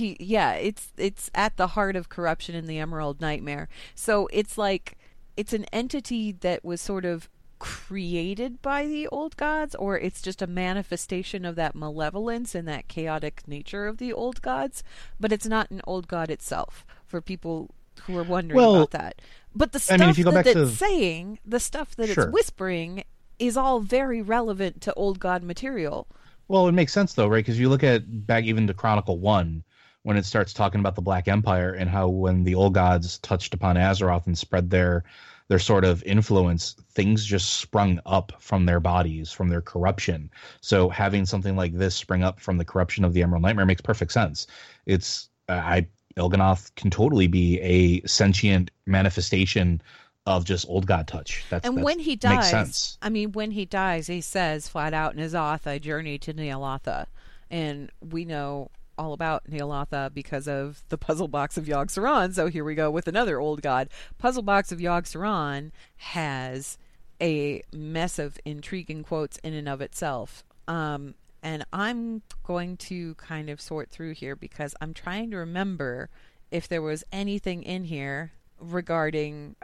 It's at the heart of corruption in the Emerald Nightmare. So it's like, it's an entity that was sort of created by the old gods, or it's just a manifestation of that malevolence and that chaotic nature of the old gods, but it's not an old god itself. For people who are wondering about that. But the stuff if you go back it's to saying, the stuff that Sure. it's whispering, is all very relevant to Old God material. Well, it makes sense though, right? Because you look at back even to Chronicle 1, when it starts talking about the Black Empire and how when the old gods touched upon Azeroth and spread their sort of influence, things just sprung up from their bodies, from their corruption. So having something like this spring up from the corruption of the Emerald Nightmare makes perfect sense. It's Il'gynoth can totally be a sentient manifestation of just old god touch. When he makes dies, sense. I mean, when he dies, he says flat out in his oath, "I journey to Nealatha," and we know all about Nealatha because of the Puzzle Box of Yogg-Saron. So here we go with another old god. Puzzle Box of Yogg-Saron has a mess of intriguing quotes in and of itself. And I'm going to kind of sort through here because I'm trying to remember if there was anything in here regarding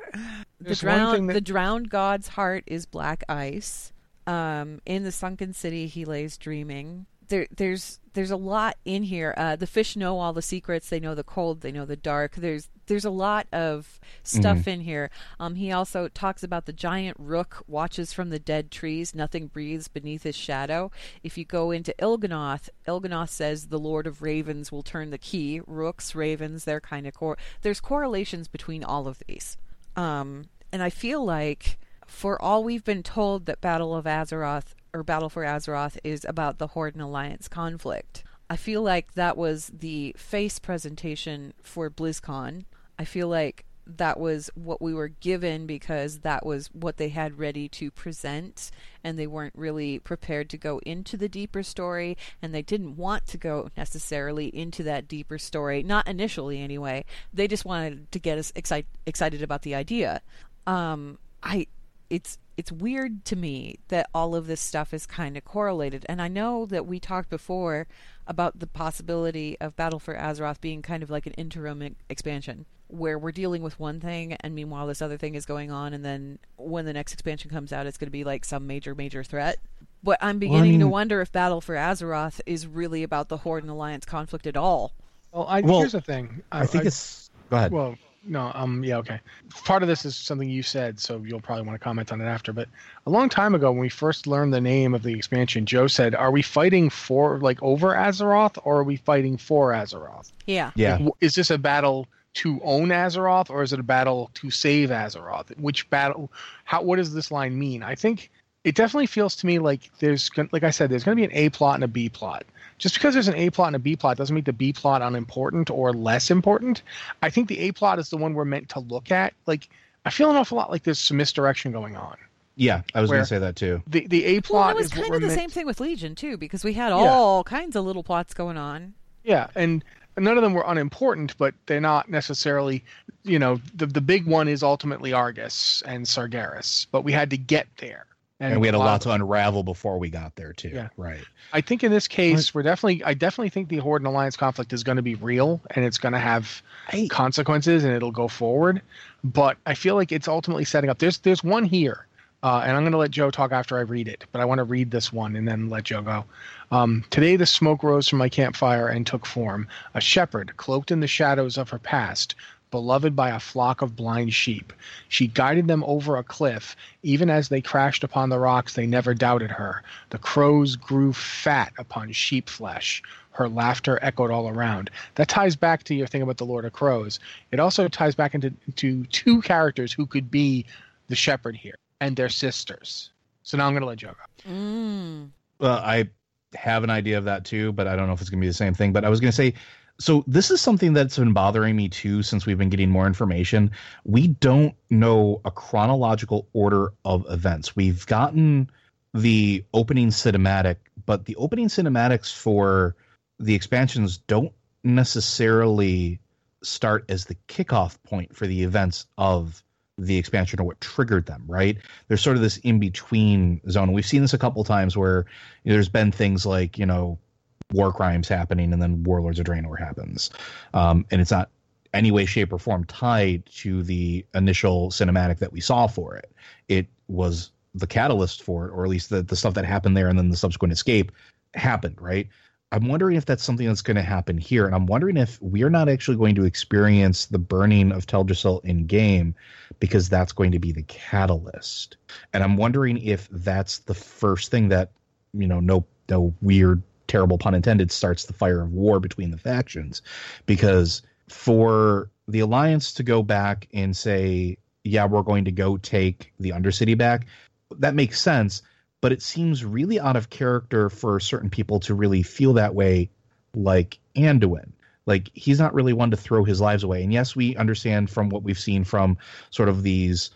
the drowned god's heart is black ice. In the sunken city he lays dreaming. There's a lot in here. The fish know all the secrets. They know the cold. They know the dark. There's a lot of stuff in here. He also talks about the giant rook watches from the dead trees. Nothing breathes beneath his shadow. If you go into Il'gynoth says the Lord of Ravens will turn the key. Rooks, ravens, they're kind of there's correlations between all of these. And I feel like for all we've been told that Battle for Azeroth is about the Horde and Alliance conflict, I feel like that was the face presentation for BlizzCon. I feel like that was what we were given because that was what they had ready to present, and they weren't really prepared to go into the deeper story, and they didn't want to go necessarily into that deeper story, not initially anyway. They just wanted to get us excited about the idea. It's weird to me that all of this stuff is kind of correlated. And I know that we talked before about the possibility of Battle for Azeroth being kind of like an interim expansion where we're dealing with one thing and meanwhile this other thing is going on, and then when the next expansion comes out it's going to be like some major threat. But I'm beginning to wonder if Battle for Azeroth is really about the Horde and Alliance conflict at all. Well, here's the thing. I think it's... Go ahead. Well, no, yeah, okay. Part of this is something you said, so you'll probably want to comment on it after. But a long time ago, when we first learned the name of the expansion, Joe said, "Are we fighting over Azeroth, or are we fighting for Azeroth?" Yeah. Is this a battle to own Azeroth, or is it a battle to save Azeroth? Which battle? What does this line mean? I think it definitely feels to me like like I said, there's going to be an A plot and a B plot. Just because there's an A plot and a B plot doesn't make the B plot unimportant or less important. I think the A plot is the one we're meant to look at. Like, I feel an awful lot like there's some misdirection going on. Yeah, I was going to say that too. The A plot is kind of the same thing with Legion too, because we had all kinds of little plots going on. Yeah, and none of them were unimportant, but they're not necessarily, the big one is ultimately Argus and Sargeras, but we had to get there. And we had a lot to unravel before we got there too. Yeah. Right. I think in this case, I definitely think the Horde and Alliance conflict is going to be real and it's going to have consequences and it'll go forward. But I feel like it's ultimately setting up. There's one here, and I'm going to let Joe talk after I read it, but I want to read this one and then let Joe go. Today the smoke rose from my campfire and took form, a shepherd cloaked in the shadows of her past, beloved by a flock of blind sheep. She guided them over a cliff. Even as they crashed upon the rocks, they never doubted her. The crows grew fat upon sheep flesh. Her laughter echoed all around. That ties back to your thing about the Lord of Crows. It also ties back into two characters who could be the shepherd here and their sisters. So now I'm going to let Joe go. Well, I have an idea of that too, but I don't know if it's going to be the same thing. But I was going to say, so this is something that's been bothering me too since we've been getting more information. We don't know a chronological order of events. We've gotten the opening cinematic, but the opening cinematics for the expansions don't necessarily start as the kickoff point for the events of the expansion or what triggered them, right? There's sort of this in-between zone. We've seen this a couple times where there's been things like, war crimes happening and then Warlords of Draenor happens. And it's not any way, shape, or form tied to the initial cinematic that we saw for it. It was the catalyst for it, or at least the stuff that happened there and then the subsequent escape happened, right? I'm wondering if that's something that's going to happen here. And I'm wondering if we're not actually going to experience the burning of Teldrassil in game, because that's going to be the catalyst. And I'm wondering if that's the first thing that, no weird, terrible pun intended, starts the fire of war between the factions. Because for the Alliance to go back and say, yeah, we're going to go take the Undercity back, that makes sense. But it seems really out of character for certain people to really feel that way, like Anduin. Like, he's not really one to throw his lives away. And yes, we understand from what we've seen from sort of these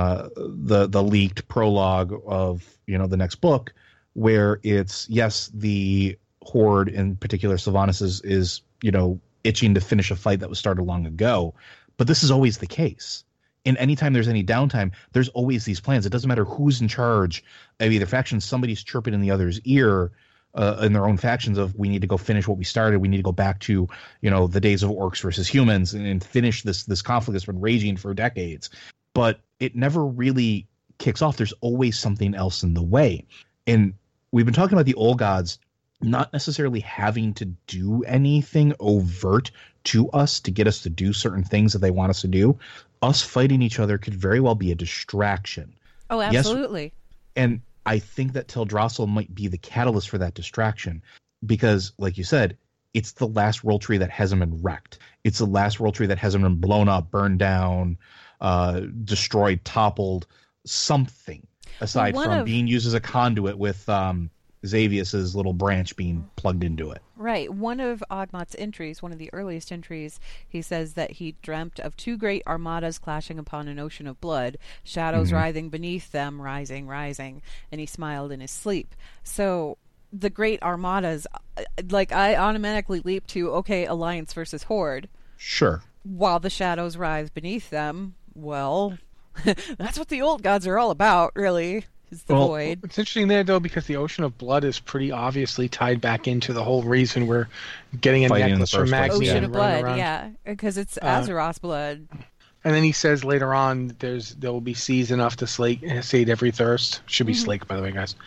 the leaked prologue of the next book, where it's, yes, the Horde, in particular Sylvanas, is itching to finish a fight that was started long ago. But this is always the case. And anytime there's any downtime, there's always these plans. It doesn't matter who's in charge of either faction. Somebody's chirping in the other's ear in their own factions of, we need to go finish what we started. We need to go back to, the days of orcs versus humans and finish this conflict that's been raging for decades. But it never really kicks off. There's always something else in the way. And we've been talking about the old gods not necessarily having to do anything overt to us to get us to do certain things that they want us to do. Us fighting each other could very well be a distraction. Oh, absolutely. Yes, and I think that Teldrassil might be the catalyst for that distraction, because, like you said, it's the last world tree that hasn't been wrecked. It's the last world tree that hasn't been blown up, burned down, destroyed, toppled, something, aside from being used as a conduit with Xavius's little branch being plugged into it. Right. One of Oghmat's entries, one of the earliest entries, he says that he dreamt of two great armadas clashing upon an ocean of blood, shadows writhing beneath them, rising, and he smiled in his sleep. So the great armadas, like, I automatically leap to, okay, Alliance versus Horde. Sure. While the shadows writhe beneath them, well, that's what the old gods are all about, really. Is the void. It's interesting there, though, because the Ocean of Blood is pretty obviously tied back into the whole reason we're getting a necklace from Max. Ocean of Blood, yeah, because it's Azeroth's blood. And then he says later on, there will be seas enough to sate every thirst. Should be slake, by the way, guys.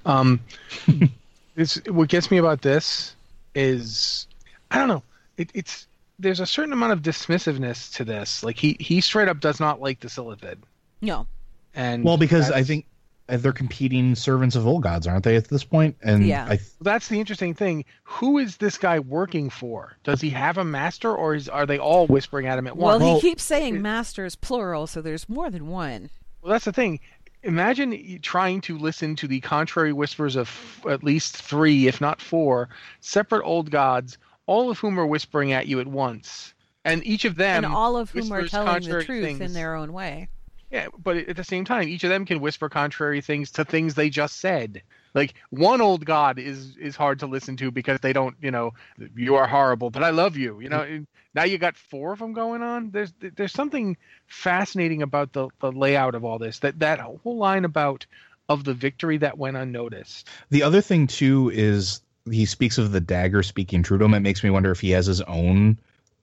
What gets me about this is, I don't know. There's a certain amount of dismissiveness to this. Like, he straight up does not like the Silithid. No. And because I think they're competing servants of old gods, aren't they, at this point? And yeah. That's the interesting thing. Who is this guy working for? Does he have a master, or are they all whispering at him at once? Well, he keeps saying masters plural, so there's more than one. Well, that's the thing. Imagine trying to listen to the contrary whispers of at least 3, if not 4, separate old gods, all of whom are whispering at you at once. And each of them, and all of whom are telling the truth things in their own way. Yeah, but at the same time, each of them can whisper contrary things to things they just said. Like, one old god is hard to listen to because they don't, you are horrible, but I love you. Now you got 4 of them going on. There's something fascinating about the layout of all this. That whole line of the victory that went unnoticed. The other thing too is he speaks of the dagger speaking true to him. It makes me wonder if he has his own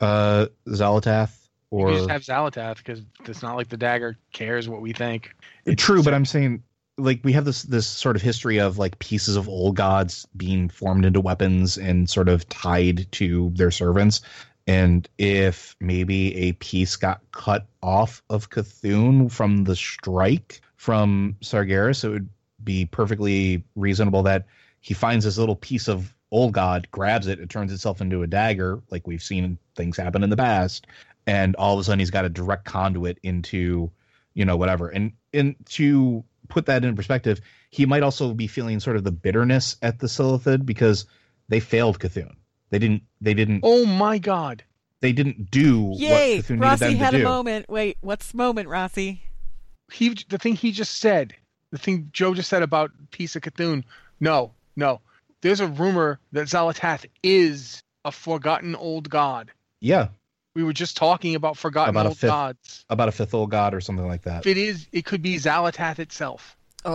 Xal'atath. Or you just have Xal'atath, because it's not like the dagger cares what we think. True, but I'm saying, like, we have this sort of history of, like, pieces of old gods being formed into weapons and sort of tied to their servants. And if maybe a piece got cut off of Cthulhu from the strike from Sargeras, it would be perfectly reasonable that he finds this little piece of old god, grabs it, it turns itself into a dagger, like we've seen things happen in the past. And all of a sudden he's got a direct conduit into, whatever. And to put that in perspective, he might also be feeling sort of the bitterness at the Silithid because they failed Cthulhu. They didn't. Oh my God. They didn't do what Cthulhu needed Rossi them to had do. a moment. Wait, what's the moment, Rossi? The thing he just said, the thing Joe just said about piece of Cthulhu. No. There's a rumor that Xal'atath is a forgotten old god. Yeah. We were just talking about forgotten old gods. About a 5th old god or something like that. If it is, it could be Xal'atath itself.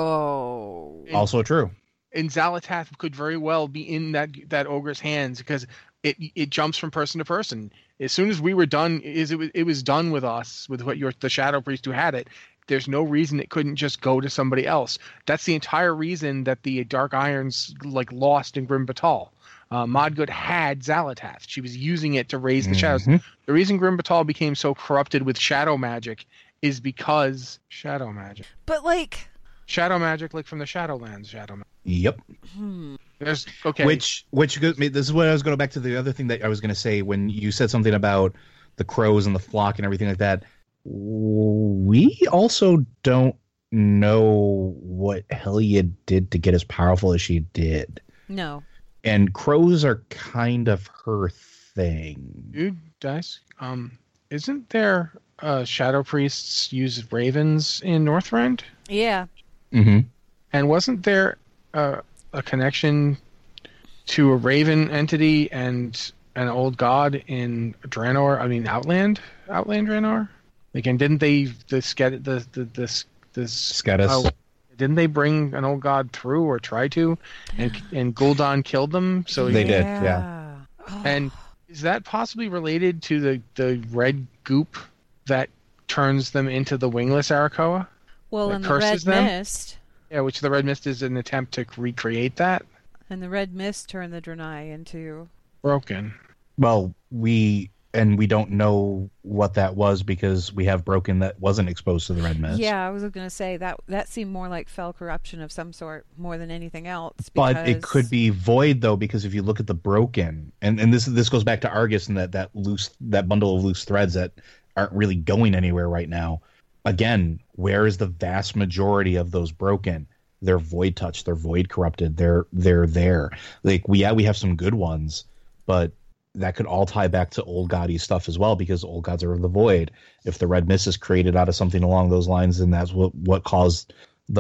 Oh. Also true. And Xal'atath could very well be in that ogre's hands, because it jumps from person to person. As soon as we were done, it was done with us, with the Shadow Priest who had it. There's no reason it couldn't just go to somebody else. That's the entire reason that the Dark Irons lost in Grim Batal. Modgut had Xalatath. She was using it to raise the shadows. The reason Grim Batal became so corrupted with shadow magic is because shadow magic. But like shadow magic, like from the Shadowlands, shadow magic. Yep. There's okay. Which this is what I was going back to the other thing that I was going to say when you said something about the crows and the flock and everything like that. We also don't know what Helia did to get as powerful as she did. No. And crows are kind of her thing. Dude, guys, isn't there shadow priests use ravens in Northrend? Yeah. Mm-hmm. And wasn't there a connection to a raven entity and an old god in Draenor? I mean, Outland Draenor. Like, and didn't they the Skedis? Didn't they bring an old god through or try to, and Gul'dan killed them? So they did, yeah. Oh. And is that possibly related to the red goop that turns them into the wingless Arakoa? Well, that and the red mist. Yeah, which the red mist is an attempt to recreate that. And the red mist turned the Draenei into broken. Well, we don't know what that was because we have broken that wasn't exposed to the red mist. Yeah, I was going to say that seemed more like fell corruption of some sort more than anything else. But it could be void though, because if you look at the broken, and this goes back to Argus and that bundle of loose threads that aren't really going anywhere right now. Again, where is the vast majority of those broken? They're void touched, they're void corrupted, they're there. Like we have some good ones, but that could all tie back to old goddy stuff as well, because old gods are of the void. If the red mist is created out of something along those lines, then that's what caused the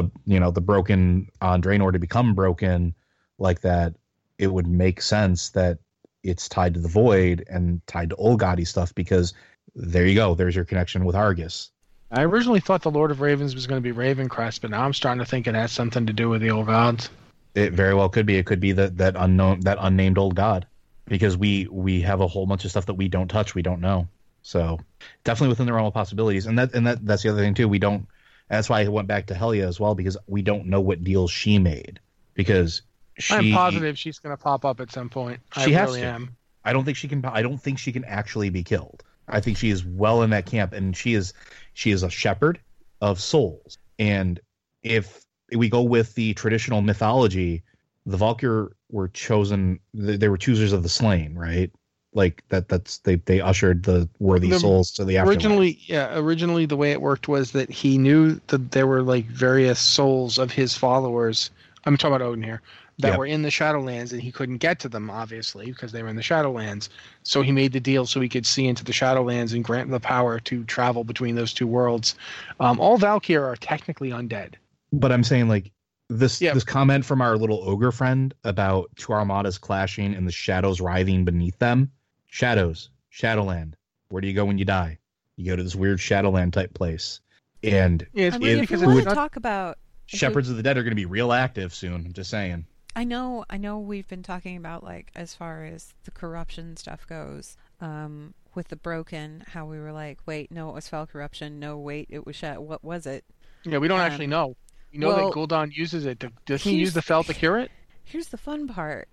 broken on Draenor to become broken like that. It would make sense that it's tied to the void and tied to old goddy stuff, because there you go. There's your connection with Argus. I originally thought the Lord of Ravens was going to be Ravencrest, but now I'm starting to think it has something to do with the old gods. It very well could be. It could be that unnamed old god, because we have a whole bunch of stuff that we don't touch, we don't know. So definitely within the realm of possibilities. And that's the other thing too. We don't. That's why I went back to Helia as well, because we don't know what deals she made. Because I'm positive she's going to pop up at some point. I really am. I don't think she can. I don't think she can actually be killed. I think she is well in that camp, and she is a shepherd of souls. And if we go with the traditional mythology, the Valkyr were chosen. They were choosers of the slain, right? Like they ushered the worthy souls to the afterlife. Originally the way it worked was that he knew that there were like various souls of his followers. I'm talking about Odin here. That were in the Shadowlands, and he couldn't get to them, obviously, because they were in the Shadowlands. So he made the deal so he could see into the Shadowlands and grant the power to travel between those two worlds. All Valkyr are technically undead. But I'm saying, like, this comment from our little ogre friend about two armadas clashing and the shadows writhing beneath them. Shadows, Shadowland. Where do you go when you die? You go to this weird Shadowland type place. And if we want to talk about Shepherds of the Dead are going to be real active soon. I'm just saying. I know we've been talking about, like, as far as the corruption stuff goes, with the broken, how we were like, wait, no, it was fell corruption. No, wait, it was what was it? Yeah, we don't actually know. We know that Gul'dan uses it. Does he use the fell to cure it? Here's the fun part,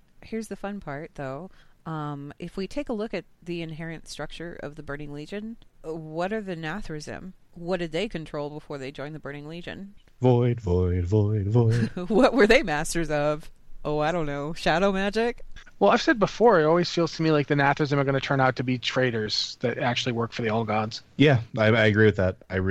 though. If we take a look at the inherent structure of the Burning Legion, what are the Nathrazim? What did they control before they joined the Burning Legion? Void. What were they masters of? Oh, I don't know. Shadow magic? Well, I've said before, it always feels to me like the Nathrazim are going to turn out to be traitors that actually work for the old gods. Yeah, I agree with that. I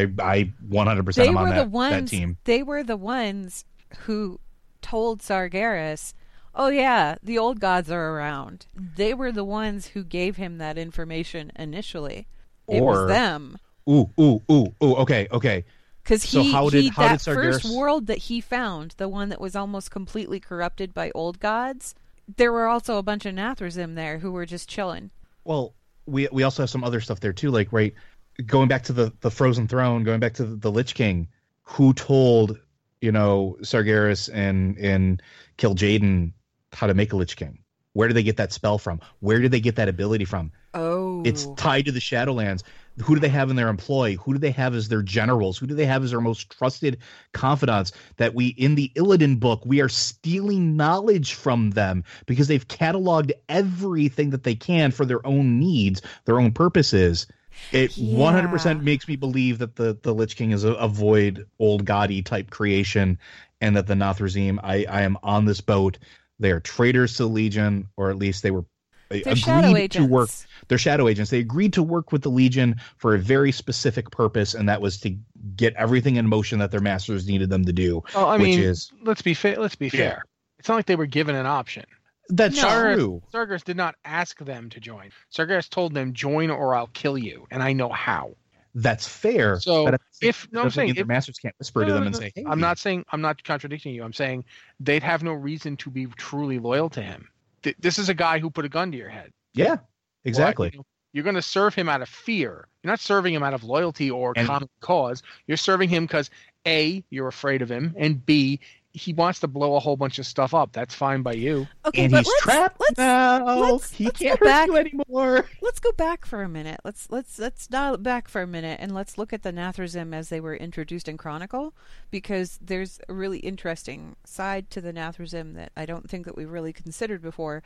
100% am on that team. They were the ones who told Sargeras, oh yeah, the old gods are around. They were the ones who gave him that information initially. It was them. Okay. Because that first world that he found, the one that was almost completely corrupted by old gods, there were also a bunch of Nathrazim there who were just chilling. Well, we also have some other stuff there too, like, right, going back to the Frozen Throne, going back to the Lich King, who told, Sargeras and Kil'jaeden how to make a Lich King? Where did they get that spell from? Where did they get that ability from? Oh. It's tied to the Shadowlands. Who do they have in their employ? Who do they have as their generals? Who do they have as their most trusted confidants? That we, in the Illidan book, we are stealing knowledge from them because they've cataloged everything that they can for their own needs, their own purposes. It 100% makes me believe that the Lich King is a void, old gaudy type creation, and that the Nathrazim, I am on this boat. They are traitors to the Legion, or at least they were agreed to work. They're shadow agents. They agreed to work with the Legion for a very specific purpose, and that was to get everything in motion that their masters needed them to do. Well, I mean, let's be fair. It's not like they were given an option. That's true. Sargeras did not ask them to join. Sargeras told them, "Join or I'll kill you," and I know how. That's fair. So I'm saying their masters can't whisper to them and say, "Hey." I'm not contradicting you. I'm saying they'd have no reason to be truly loyal to him. This is a guy who put a gun to your head. Yeah, exactly. Well, you're going to serve him out of fear. You're not serving him out of loyalty or common cause. You're serving him because A, you're afraid of him, and B, he wants to blow a whole bunch of stuff up. That's fine by you. Okay, and but he's trapped now. He can't hurt you anymore. Let's go back for a minute. Let's dial it back for a minute, and let's look at the Nathrazim as they were introduced in Chronicle, because there's a really interesting side to the Nathrazim that I don't think that we really considered before.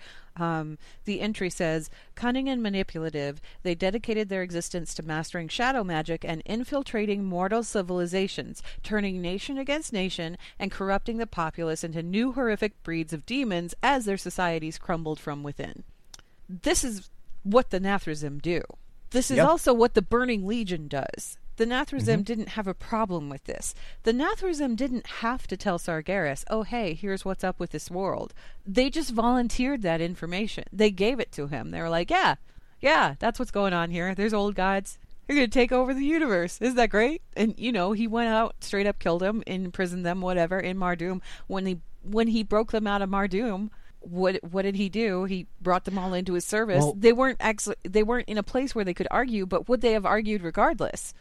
The entry says, cunning and manipulative, they dedicated their existence to mastering shadow magic and infiltrating mortal civilizations, turning nation against nation and corrupting the populace into new horrific breeds of demons as their societies crumbled from within. This is what the Nathrazim do. This is also what the Burning Legion does. The Nathrazim didn't have a problem with this. The Nathrazim didn't have to tell Sargeras, oh, hey, here's what's up with this world. They just volunteered that information. They gave it to him. They were like, yeah, that's what's going on here. There's old gods. They're going to take over the universe. Isn't that great? And, he went out, straight up killed them, imprisoned them, whatever, in Mardum. When he broke them out of Mardum, what did he do? He brought them all into his service. Well, they weren't in a place where they could argue, but would they have argued regardless?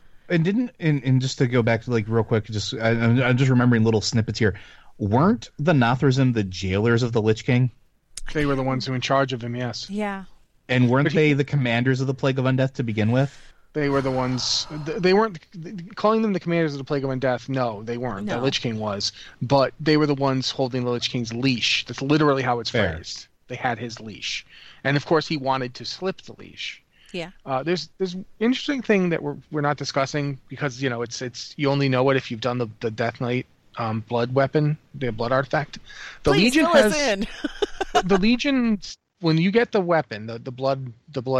And just to go back to real quick, I'm just remembering little snippets here. Weren't the Nathrazim the jailers of the Lich King? They were the ones who were in charge of him, yes. Yeah. And weren't they the commanders of the Plague of Undeath to begin with? They were the ones. They weren't calling them the commanders of the Plague of Undeath. No, they weren't. No. The Lich King was, but they were the ones holding the Lich King's leash. That's literally how it's phrased. They had his leash, and of course, he wanted to slip the leash. Yeah. There's interesting thing that we're not discussing because it's you only know it if you've done the Death Knight blood weapon, the blood artifact. The Please Legion fill us in. The Legion, when you get the weapon, the blood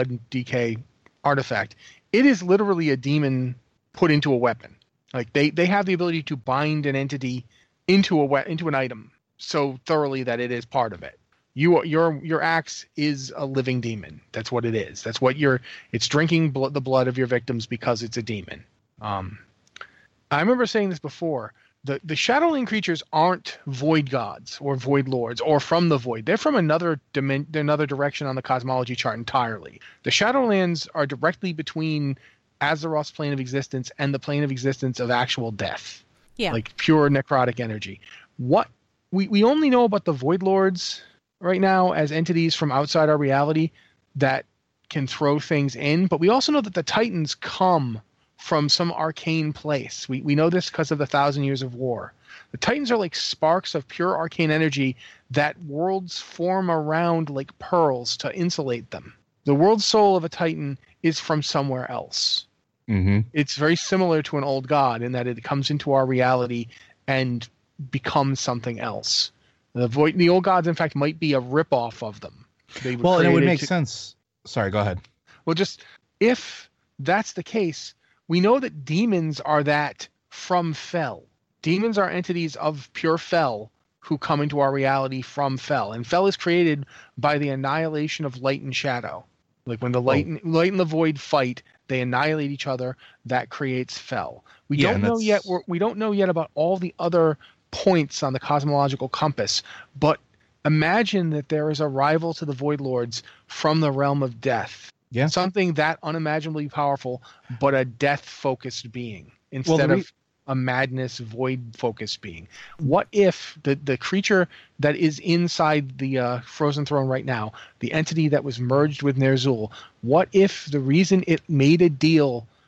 DK artifact, it is literally a demon put into a weapon. Like they have the ability to bind an entity into an item so thoroughly that it is part of it. Your axe is a living demon. That's what it is. That's what it's drinking the blood of your victims because it's a demon. I remember saying this before. The Shadowland creatures aren't void gods or void lords or from the void. They're from another direction on the cosmology chart entirely. The Shadowlands are directly between Azeroth's plane of existence and the plane of existence of actual death. Yeah. Like pure necrotic energy. What we only know about the void lords right now as entities from outside our reality that can throw things in, but we also know that the Titans come from some arcane place. We know this because of the 1,000 Years of War. The Titans are like sparks of pure arcane energy that worlds form around like pearls to insulate them. The world soul of a Titan is from somewhere else. Mm-hmm. It's very similar to an old god in that it comes into our reality and becomes something else. The old gods, in fact, might be a ripoff of them. And it would make sense. Sorry, go ahead. Well, just if that's the case, we know that demons are that from Fel. Demons are entities of pure Fel who come into our reality from Fel. And Fel is created by the annihilation of light and shadow. Like when the light and the void fight, they annihilate each other. That creates Fel. We don't know yet about all the other points on the cosmological compass, but imagine that there is a rival to the Void Lords from the realm of death. Yeah. Something that unimaginably powerful, but a death-focused being instead of a madness, void-focused being. What if the creature that is inside the Frozen Throne right now, the entity that was merged with Ner'zhul, what if the reason it made a deal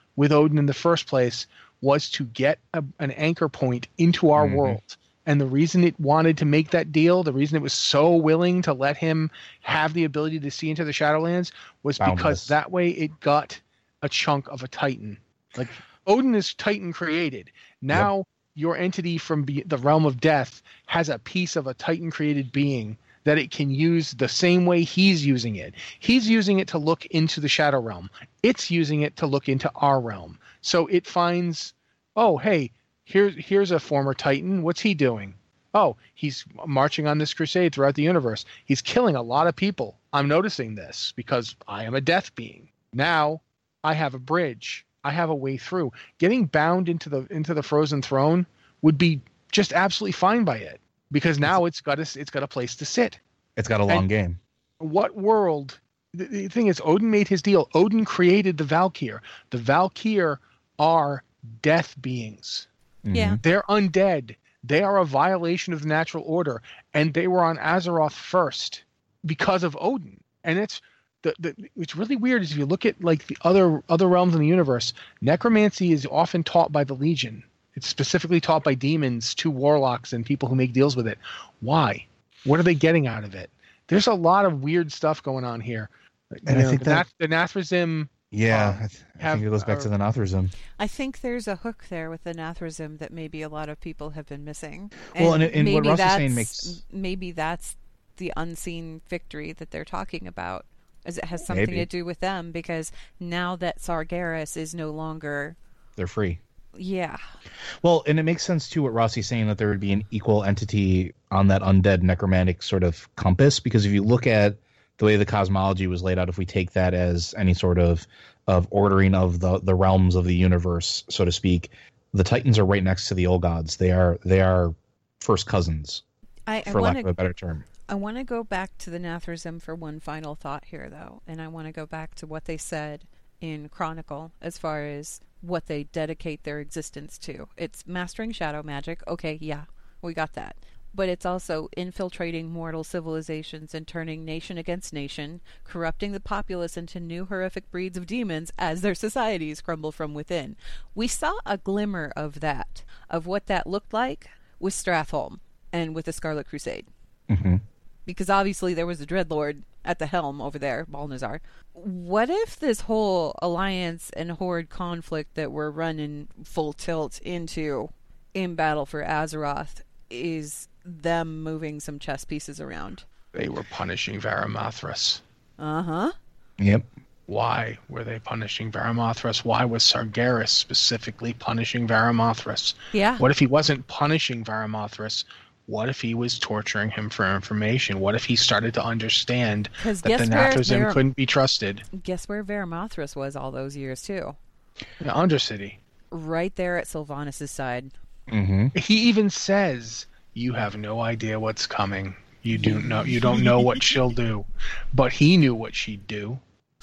with Odin in the first place was to get an anchor point into our world. And the reason it wanted to make that deal, the reason it was so willing to let him have the ability to see into the Shadowlands was because that way it got a chunk of a Titan. Like, Odin is Titan created. Now your entity from the realm of death has a piece of a Titan created being that it can use the same way he's using it. He's using it to look into the Shadow Realm. It's using it to look into our realm. So it finds, oh, hey, here's a former Titan. What's he doing? Oh, he's marching on this crusade throughout the universe. He's killing a lot of people. I'm noticing this because I am a death being. Now I have a bridge. I have a way through. Getting bound into the Frozen Throne would be just absolutely fine by it, because now it's got a place to sit. It's got a long game. What world? The thing is, Odin made his deal. Odin created the Valkyr. The Valkyr are death beings. Yeah. They're undead. They are a violation of the natural order, and they were on Azeroth first because of Odin. And it's what's really weird is if you look at like the other realms in the universe, necromancy is often taught by the Legion. It's specifically taught by demons to warlocks and people who make deals with it. Why? What are they getting out of it? There's a lot of weird stuff going on here. And I think the Nathrazim. Yeah, I think it goes back to the Nathrazim. I think there's a hook there with the Nathrazim that maybe a lot of people have been missing. Well, and what Ross is saying makes... Maybe that's the unseen victory that they're talking about, as it has something to do with them, because now that Sargeras is no longer... They're free. Yeah. Well, and it makes sense, too, what Rossi's saying, that there would be an equal entity on that undead necromantic sort of compass, because if you look at the way the cosmology was laid out, if we take that as any sort of ordering of the realms of the universe, so to speak, the Titans are right next to the old gods. They are first cousins, for lack of a better term. I want to go back to the Nathrazim for one final thought here, though, and I want to go back to what they said in Chronicle as far as what they dedicate their existence to. It's mastering shadow magic. Okay, yeah, we got that. But it's also infiltrating mortal civilizations and turning nation against nation, corrupting the populace into new horrific breeds of demons as their societies crumble from within. We saw a glimmer of that, of what that looked like with Stratholme and with the Scarlet Crusade. Mm-hmm. Because obviously there was a Dreadlord at the helm over there, Balnazar. What if this whole alliance and horde conflict that we're running full tilt into in Battle for Azeroth is them moving some chess pieces around? They were punishing Varamathras. Uh-huh. Yep. Why were they punishing Varamathras? Why was Sargeras specifically punishing Varamathras? Yeah. What if he wasn't punishing Varamathras? What if he was torturing him for information? What if he started to understand that the Nathrazim couldn't be trusted? Guess where Varamathras was all those years, too? The Undercity. Right there at Sylvanas' side. Mm-hmm. He even says, "You have no idea what's coming. You don't know what she'll do." But he knew what she'd do.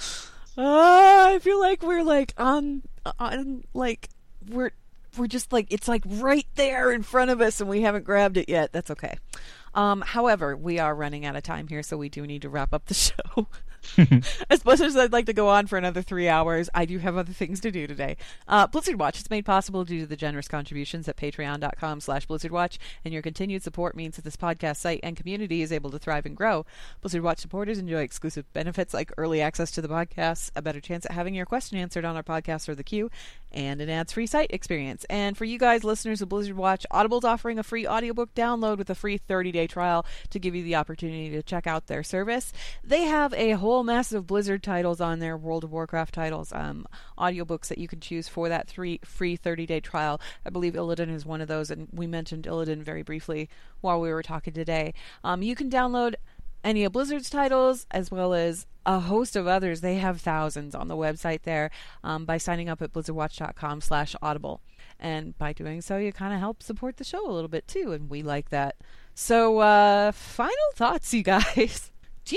I feel like we're like on like we're just like, it's like right there in front of us and we haven't grabbed it yet. That's okay. However, we are running out of time here, so we do need to wrap up the show. As much as I'd like to go on for another 3 hours, I do have other things to do today. Blizzard Watch is made possible due to the generous contributions at patreon.com/BlizzardWatch, and your continued support means that this podcast site and community is able to thrive and grow. Blizzard Watch supporters enjoy exclusive benefits like early access to the podcast, a better chance at having your question answered on our podcast or the queue, and an ads-free site experience. And for you guys, listeners of Blizzard Watch, Audible's offering a free audiobook download with a free 30-day trial to give you the opportunity to check out their service. They have a whole mess of Blizzard titles on their World of Warcraft titles, audiobooks that you can choose for that free 30-day trial. I believe Illidan is one of those, and we mentioned Illidan very briefly while we were talking today. You can download any of Blizzard's titles as well as a host of others. They have thousands on the website there by signing up at blizzardwatch.com/audible. And by doing so, you kind of help support the show a little bit too, and we like that. So, final thoughts, you guys. Do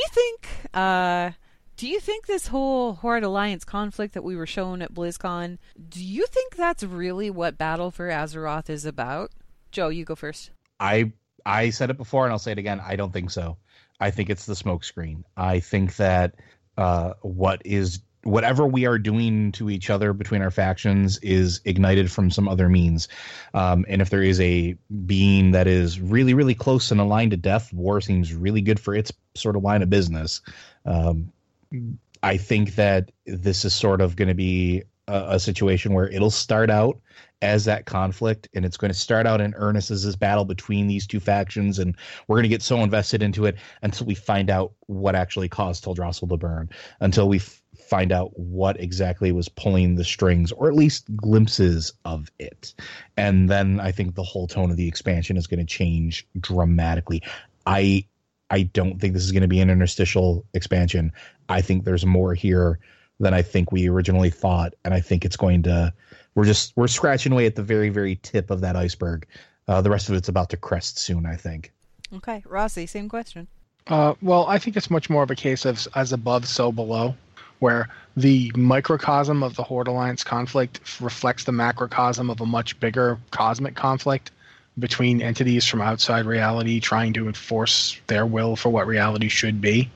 you think this whole Horde Alliance conflict that we were shown at BlizzCon, do you think that's really what Battle for Azeroth is about? Joe, you go first. I said it before, and I'll say it again. I don't think so. I think it's the smokescreen. I think that what is whatever we are doing to each other between our factions is ignited from some other means. And if there is a being that is really, really close and aligned to death, war seems really good for its sort of line of business. I think that this is sort of going to be a situation where it'll start out as that conflict, and it's going to start out in earnest as this battle between these two factions, and we're going to get so invested into it until we find out what actually caused Teldrassil to burn, until we find out what exactly was pulling the strings, or at least glimpses of it. And then I think the whole tone of the expansion is going to change dramatically. I don't think this is going to be an interstitial expansion. I think there's more here than I think we originally thought, and I think it's going to. We're scratching away at the very, very tip of that iceberg. The rest of it's about to crest soon, I think. Okay, Rossi, same question. Well, I think it's much more of a case of as above, so below, where the microcosm of the Horde Alliance conflict reflects the macrocosm of a much bigger cosmic conflict between entities from outside reality trying to enforce their will for what reality should be.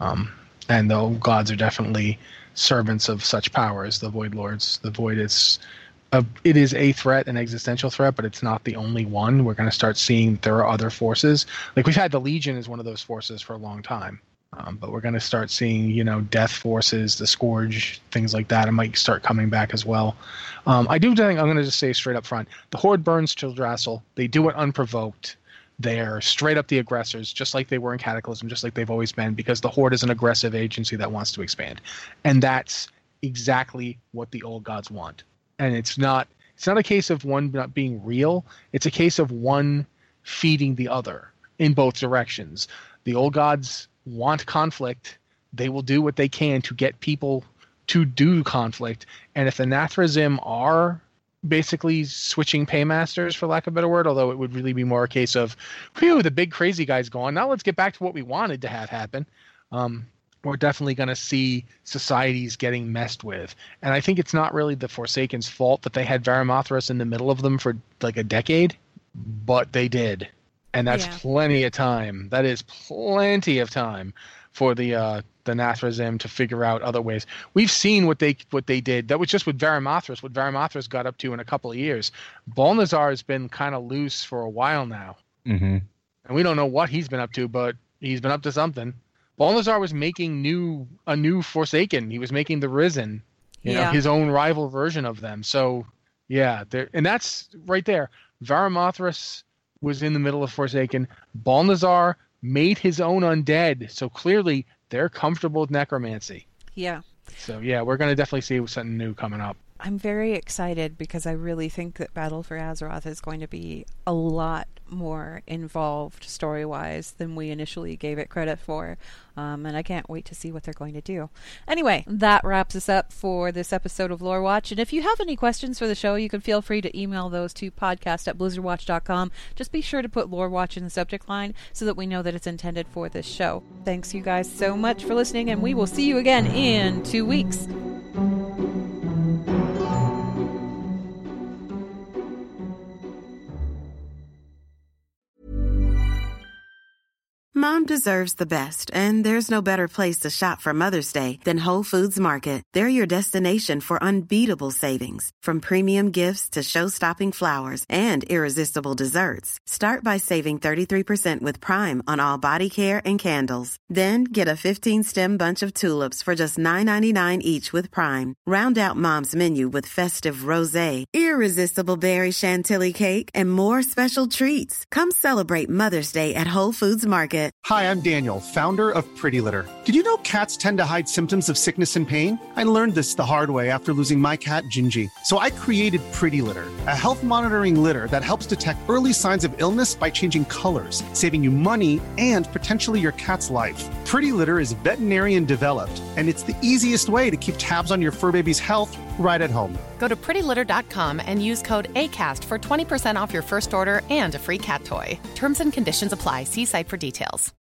And the gods are definitely servants of such powers, the Void Lords. The Void is it is a threat, an existential threat, but it's not the only one. We're going to start seeing there are other forces. Like we've had the Legion as one of those forces for a long time. But we're going to start seeing, death forces, the Scourge, things like that. It might start coming back as well. I do think, I'm going to just say straight up front, the Horde burns Teldrassil. They do it unprovoked. They're straight up the aggressors, just like they were in Cataclysm, just like they've always been, because the Horde is an aggressive agency that wants to expand. And that's exactly what the old gods want. And it's not a case of one not being real. It's a case of one feeding the other in both directions. The old gods want conflict. They will do what they can to get people to do conflict. And if the Nathrezim are basically switching paymasters, for lack of a better word, although it would really be more a case of, phew, the big crazy guy's gone. Now let's get back to what we wanted to have happen. We're definitely going to see societies getting messed with. And I think it's not really the Forsaken's fault that they had Varimathras in the middle of them for like a decade, but they did. And that's plenty of time. That is plenty of time for the Nathrezim to figure out other ways. We've seen what they did. That was just with Varimathras, what Varimathras got up to in a couple of years. Balnazar has been kind of loose for a while now. Mm-hmm. And we don't know what he's been up to, but he's been up to something. Balnazar was making a new Forsaken. He was making the Risen, his own rival version of them. So, and that's right there. Varimathras was in the middle of Forsaken. Balnazar made his own undead. So clearly they're comfortable with necromancy. Yeah. So, we're going to definitely see something new coming up. I'm very excited because I really think that Battle for Azeroth is going to be a lot more involved story-wise than we initially gave it credit for. And I can't wait to see what they're going to do. Anyway, that wraps us up for this episode of Lore Watch. And if you have any questions for the show, you can feel free to email those to podcast@blizzardwatch.com. Just be sure to put Lore Watch in the subject line so that we know that it's intended for this show. Thanks you guys so much for listening, and we will see you again in 2 weeks. Mom deserves the best, and there's no better place to shop for Mother's Day than Whole Foods Market. They're your destination for unbeatable savings, from premium gifts to show-stopping flowers and irresistible desserts. Start by saving 33% with Prime on all body care and candles. Then get a 15-stem bunch of tulips for just $9.99 each with Prime. Round out Mom's menu with festive rosé, irresistible berry chantilly cake, and more special treats. Come celebrate Mother's Day at Whole Foods Market. Hi, I'm Daniel, founder of Pretty Litter. Did you know cats tend to hide symptoms of sickness and pain? I learned this the hard way after losing my cat, Gingy. So I created Pretty Litter, a health monitoring litter that helps detect early signs of illness by changing colors, saving you money and potentially your cat's life. Pretty Litter is veterinarian developed, and it's the easiest way to keep tabs on your fur baby's health right at home. Go to prettylitter.com and use code ACAST for 20% off your first order and a free cat toy. Terms and conditions apply. See site for details.